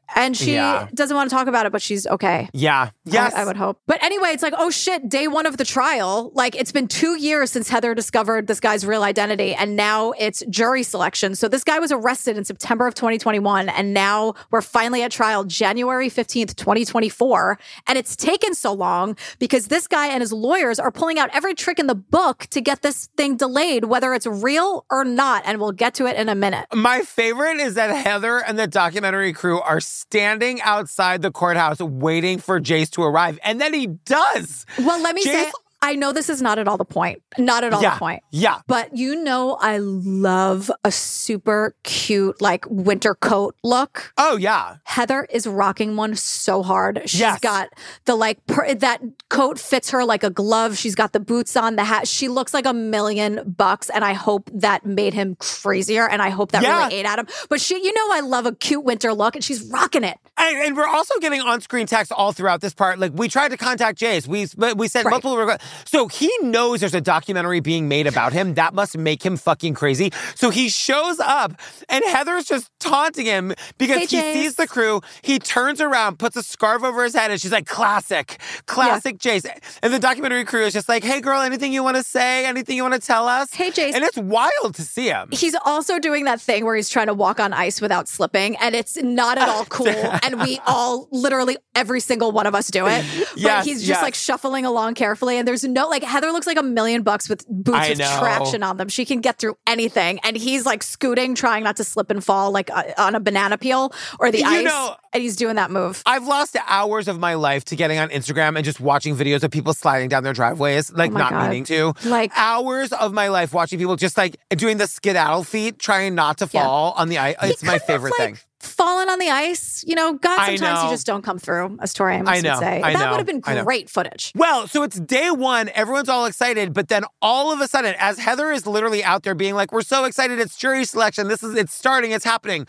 And she doesn't want to talk about it, but she's okay. Yeah. Yes. I would hope. But anyway, it's like, oh shit, day one of the trial. Like, it's been 2 years since Heather discovered this guy's real identity, and now it's jury selection. So this guy was arrested in September of 2021, and now we're finally at trial January 15th, 2024. And it's taken so long because this guy and his lawyers are pulling out every trick in the book to get this thing delayed, whether it's real or not. And we'll get to it in a minute. My favorite is that Heather and the documentary crew are standing outside the courthouse waiting for Jace to arrive. And then he does. Well, let me say, I know this is not at all the point. Not at all the point. Yeah. But you know, I love a super cute, like, winter coat look. Oh, yeah. Heather is rocking one so hard. She's got the, like, that coat fits her like a glove. She's got the boots on, the hat. She looks like $1 million. And I hope that made him crazier. And I hope that really ate at him. But I love a cute winter look, and she's rocking it. And we're also getting on-screen text all throughout this part. Like, we tried to contact Jace. We sent multiple requests. So he knows there's a documentary being made about him. That must make him fucking crazy. So he shows up, and Heather's just taunting him because he sees the crew. He turns around, puts a scarf over his head, and she's like, classic Jace. And the documentary crew is just like, hey, girl, anything you want to say? Anything you want to tell us? Hey, Jace. And it's wild to see him. He's also doing that thing where he's trying to walk on ice without slipping, and it's not at all cool. And we all, literally every single one of us do it. But he's just like shuffling along carefully, and there's no, like, Heather looks like $1 million with boots with traction on them. She can get through anything. And he's like scooting, trying not to slip and fall, like on a banana peel or the ice. And he's doing that move. I've lost hours of my life to getting on Instagram and just watching videos of people sliding down their driveways, like not meaning to. Like hours of my life watching people just like doing the skedaddle feat, trying not to fall on the ice. It's my favorite thing. Falling on the ice, God, sometimes you just don't come through, as Tori Amos would say. That would have been great footage. Well, so it's day one, everyone's all excited, but then all of a sudden, as Heather is literally out there being like, we're so excited, it's jury selection, it's starting, it's happening.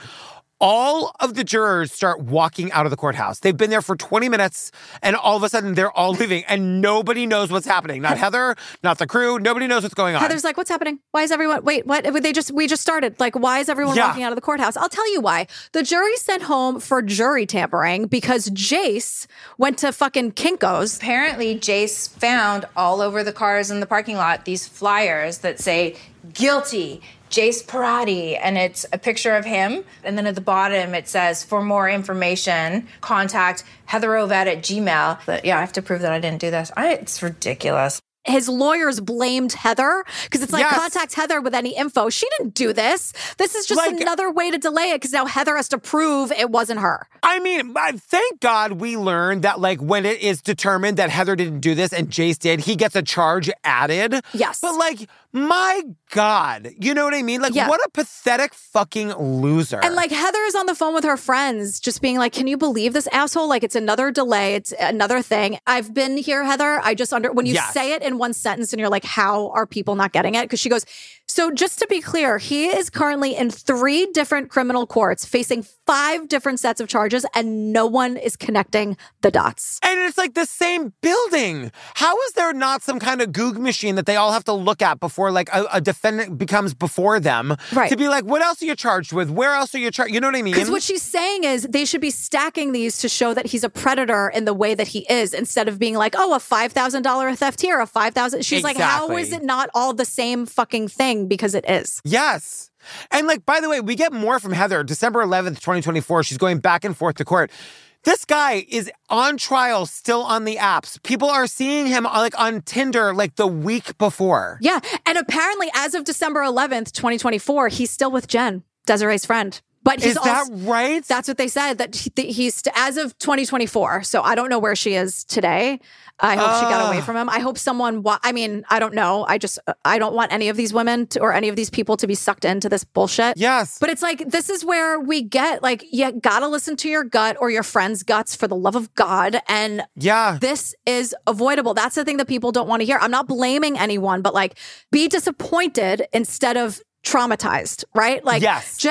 All of the jurors start walking out of the courthouse. They've been there for 20 minutes, and all of a sudden, they're all leaving, and nobody knows what's happening. Not Heather, not the crew. Nobody knows what's going on. Heather's like, what's happening? Why is everyone... Wait, what? We just started. Like, why is everyone walking out of the courthouse? I'll tell you why. The jury sent home for jury tampering because Jace went to fucking Kinko's. Apparently, Jace found all over the cars in the parking lot these flyers that say, guilty, Jace Parati, and it's a picture of him. And then at the bottom, it says, for more information, contact heatherovette@gmail. But yeah, I have to prove that I didn't do this. It's ridiculous. His lawyers blamed Heather because it's like, contact Heather with any info. She didn't do this. This is just another way to delay it because now Heather has to prove it wasn't her. I mean, thank God we learned that, like, when it is determined that Heather didn't do this and Jace did, he gets a charge added. Yes. But, like, my God, you know what I mean? Like, what a pathetic fucking loser. And, like, Heather is on the phone with her friends just being like, can you believe this asshole? Like, it's another delay. It's another thing. I've been here, Heather. I just when you say it in one sentence and you're like, how are people not getting it? Because she goes, so just to be clear, he is currently in 3 different criminal courts facing 5 different sets of charges and no one is connecting the dots. And it's like the same building. How is there not some kind of Goog machine that they all have to look at before like a defendant becomes before them to be like, what else are you charged with? Where else are you charged? You know what I mean? Because what she's saying is they should be stacking these to show that he's a predator in the way that he is instead of being like, oh, a $5,000 theft here, a $5,000. She's like, how is it not all the same fucking thing? Because it is. Yes. And like, by the way, we get more from Heather. December 11th, 2024. She's going back and forth to court. This guy is on trial still on the apps. People are seeing him like on Tinder like the week before. Yeah. And apparently as of December 11th, 2024, he's still with Jen, Desiree's friend. But he's is that right? That's what they said, that he's as of 2024. So I don't know where she is today. I hope she got away from him. I hope someone, I mean, I don't know. I don't want any of these women or any of these people to be sucked into this bullshit. Yes. But it's like, this is where we get like, you gotta listen to your gut or your friend's guts for the love of God. And this is avoidable. That's the thing that people don't want to hear. I'm not blaming anyone, but like, be disappointed instead of traumatized, right? Like,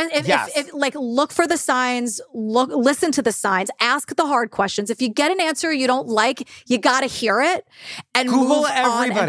if like, look for the signs, listen to the signs, ask the hard questions. If you get an answer you don't like, you got to hear it and Google move on and pivot.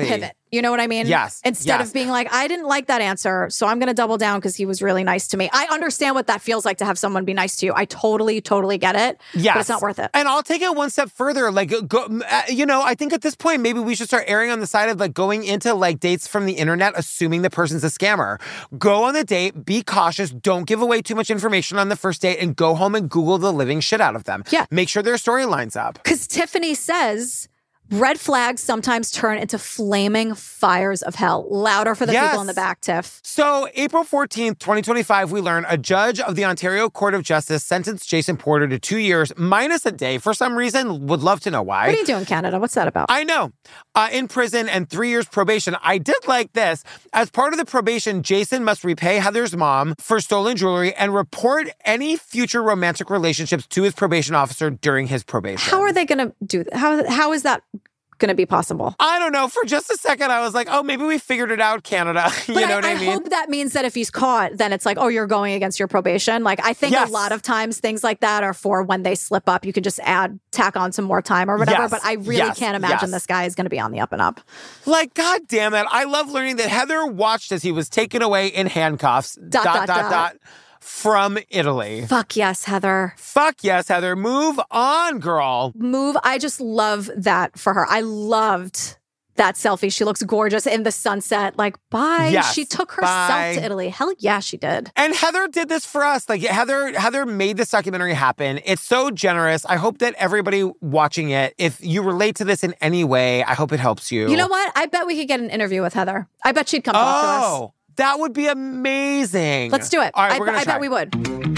You know what I mean? Yes. Instead of being like, I didn't like that answer, so I'm going to double down because he was really nice to me. I understand what that feels like to have someone be nice to you. I totally get it. Yes. But it's not worth it. And I'll take it one step further. Like, I think at this point, maybe we should start erring on the side of like going into like dates from the internet, assuming the person's a scammer. Go on the date, be cautious, don't give away too much information on the first date, and go home and Google the living shit out of them. Yeah. Make sure their story lines up. Because Tiffany says, red flags sometimes turn into flaming fires of hell. Louder for the people in the back, Tiff. So, April 14th, 2025, we learn a judge of the Ontario Court of Justice sentenced Jason Porter to 2 years minus a day for some reason. Would love to know why. What are you doing in Canada? What's that about? I know. In prison and 3 years probation. I did like this. As part of the probation, Jason must repay Heather's mom for stolen jewelry and report any future romantic relationships to his probation officer during his probation. How are they going to do that? How is that going to be possible? I don't know. For just a second, I was like, oh, maybe we figured it out, Canada. You know what I mean? I hope that means that if he's caught, then it's like, oh, you're going against your probation. Like, I think a lot of times things like that are for when they slip up. You can just tack on some more time or whatever. But I really can't imagine this guy is going to be on the up and up. Like, God damn it. I love learning that Heather watched as he was taken away in handcuffs. ... From Italy. Fuck yes, Heather. Fuck yes, Heather. Move on, girl. I just love that for her. I loved that selfie. She looks gorgeous in the sunset. Like, bye. Yes, she took herself to Italy. Hell yeah, she did. And Heather did this for us. Like, Heather made this documentary happen. It's so generous. I hope that everybody watching it, if you relate to this in any way, I hope it helps you. You know what? I bet we could get an interview with Heather. I bet she'd come talk to us. That would be amazing. Let's do it. All right, we're gonna try. I bet we would.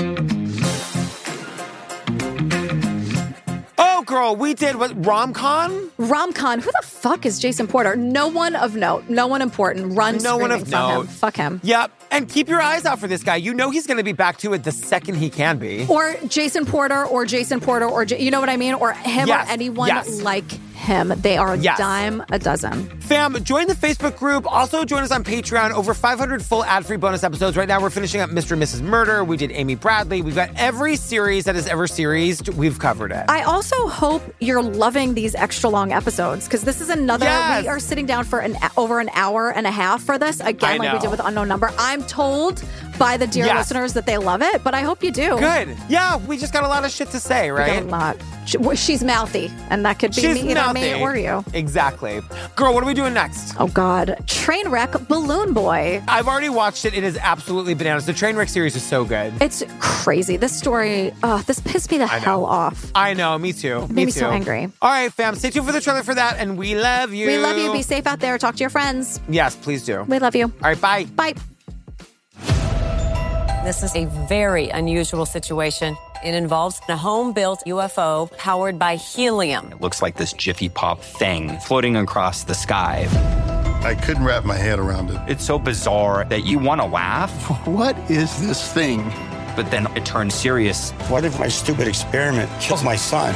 Oh, girl, we did what? Rom-con? Rom-con. Who the fuck is Jason Porter? No one of note. No one important. Run screaming from him. Fuck him. Yep. And keep your eyes out for this guy. You know he's going to be back to it the second he can be. Or Jason Porter, or you know what I mean? Or him or anyone like him. They are a dime a dozen. Fam, join the Facebook group. Also join us on Patreon. Over 500 full ad-free bonus episodes. Right now we're finishing up Mr. and Mrs. Murder. We did Amy Bradley. We've got every series that is ever seriesed. We've covered it. I also hope you're loving these extra long episodes, because this is another, we are sitting down for over an hour and a half for this. Again, like we did with Unknown Number. I'm told by the dear listeners that they love it, but I hope you do. Good. Yeah, we just got a lot of shit to say, right? We got a lot. She's mouthy, and that could be me or you. Exactly. Girl, what are we doing next? Oh, God. Trainwreck Balloon Boy. I've already watched it. It is absolutely bananas. The Trainwreck series is so good. It's crazy. This story, this pissed me the hell off. I know. Me too. Made me so angry. All right, fam. Stay tuned for the trailer for that, and we love you. We love you. Be safe out there. Talk to your friends. Yes, please do. We love you. All right, bye. Bye. This is a very unusual situation. It involves a home-built UFO powered by helium. It looks like this Jiffy Pop thing floating across the sky. I couldn't wrap my head around it. It's so bizarre that you want to laugh. What is this thing? But then it turns serious. What if my stupid experiment kills my son?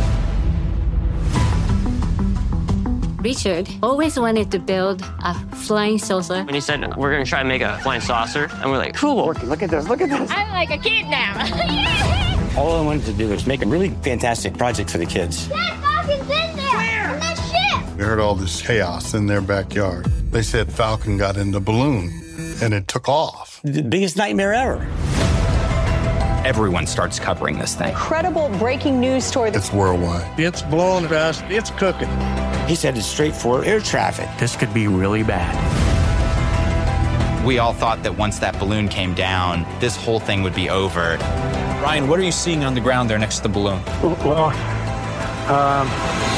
Richard always wanted to build a flying saucer. When he said, we're going to try and make a flying saucer, and we're like, cool. Look at this, look at this. I'm like a kid now. All I wanted to do was make a really fantastic project for the kids. That Falcon's in there! Where? In that ship! We heard all this chaos in their backyard. They said Falcon got in the balloon, and it took off. The biggest nightmare ever. Everyone starts covering this thing. Incredible breaking news story. It's worldwide. It's blowing fast. It's cooking. He's headed straight for air traffic. This could be really bad. We all thought that once that balloon came down, this whole thing would be over. Ryan, what are you seeing on the ground there next to the balloon? Well,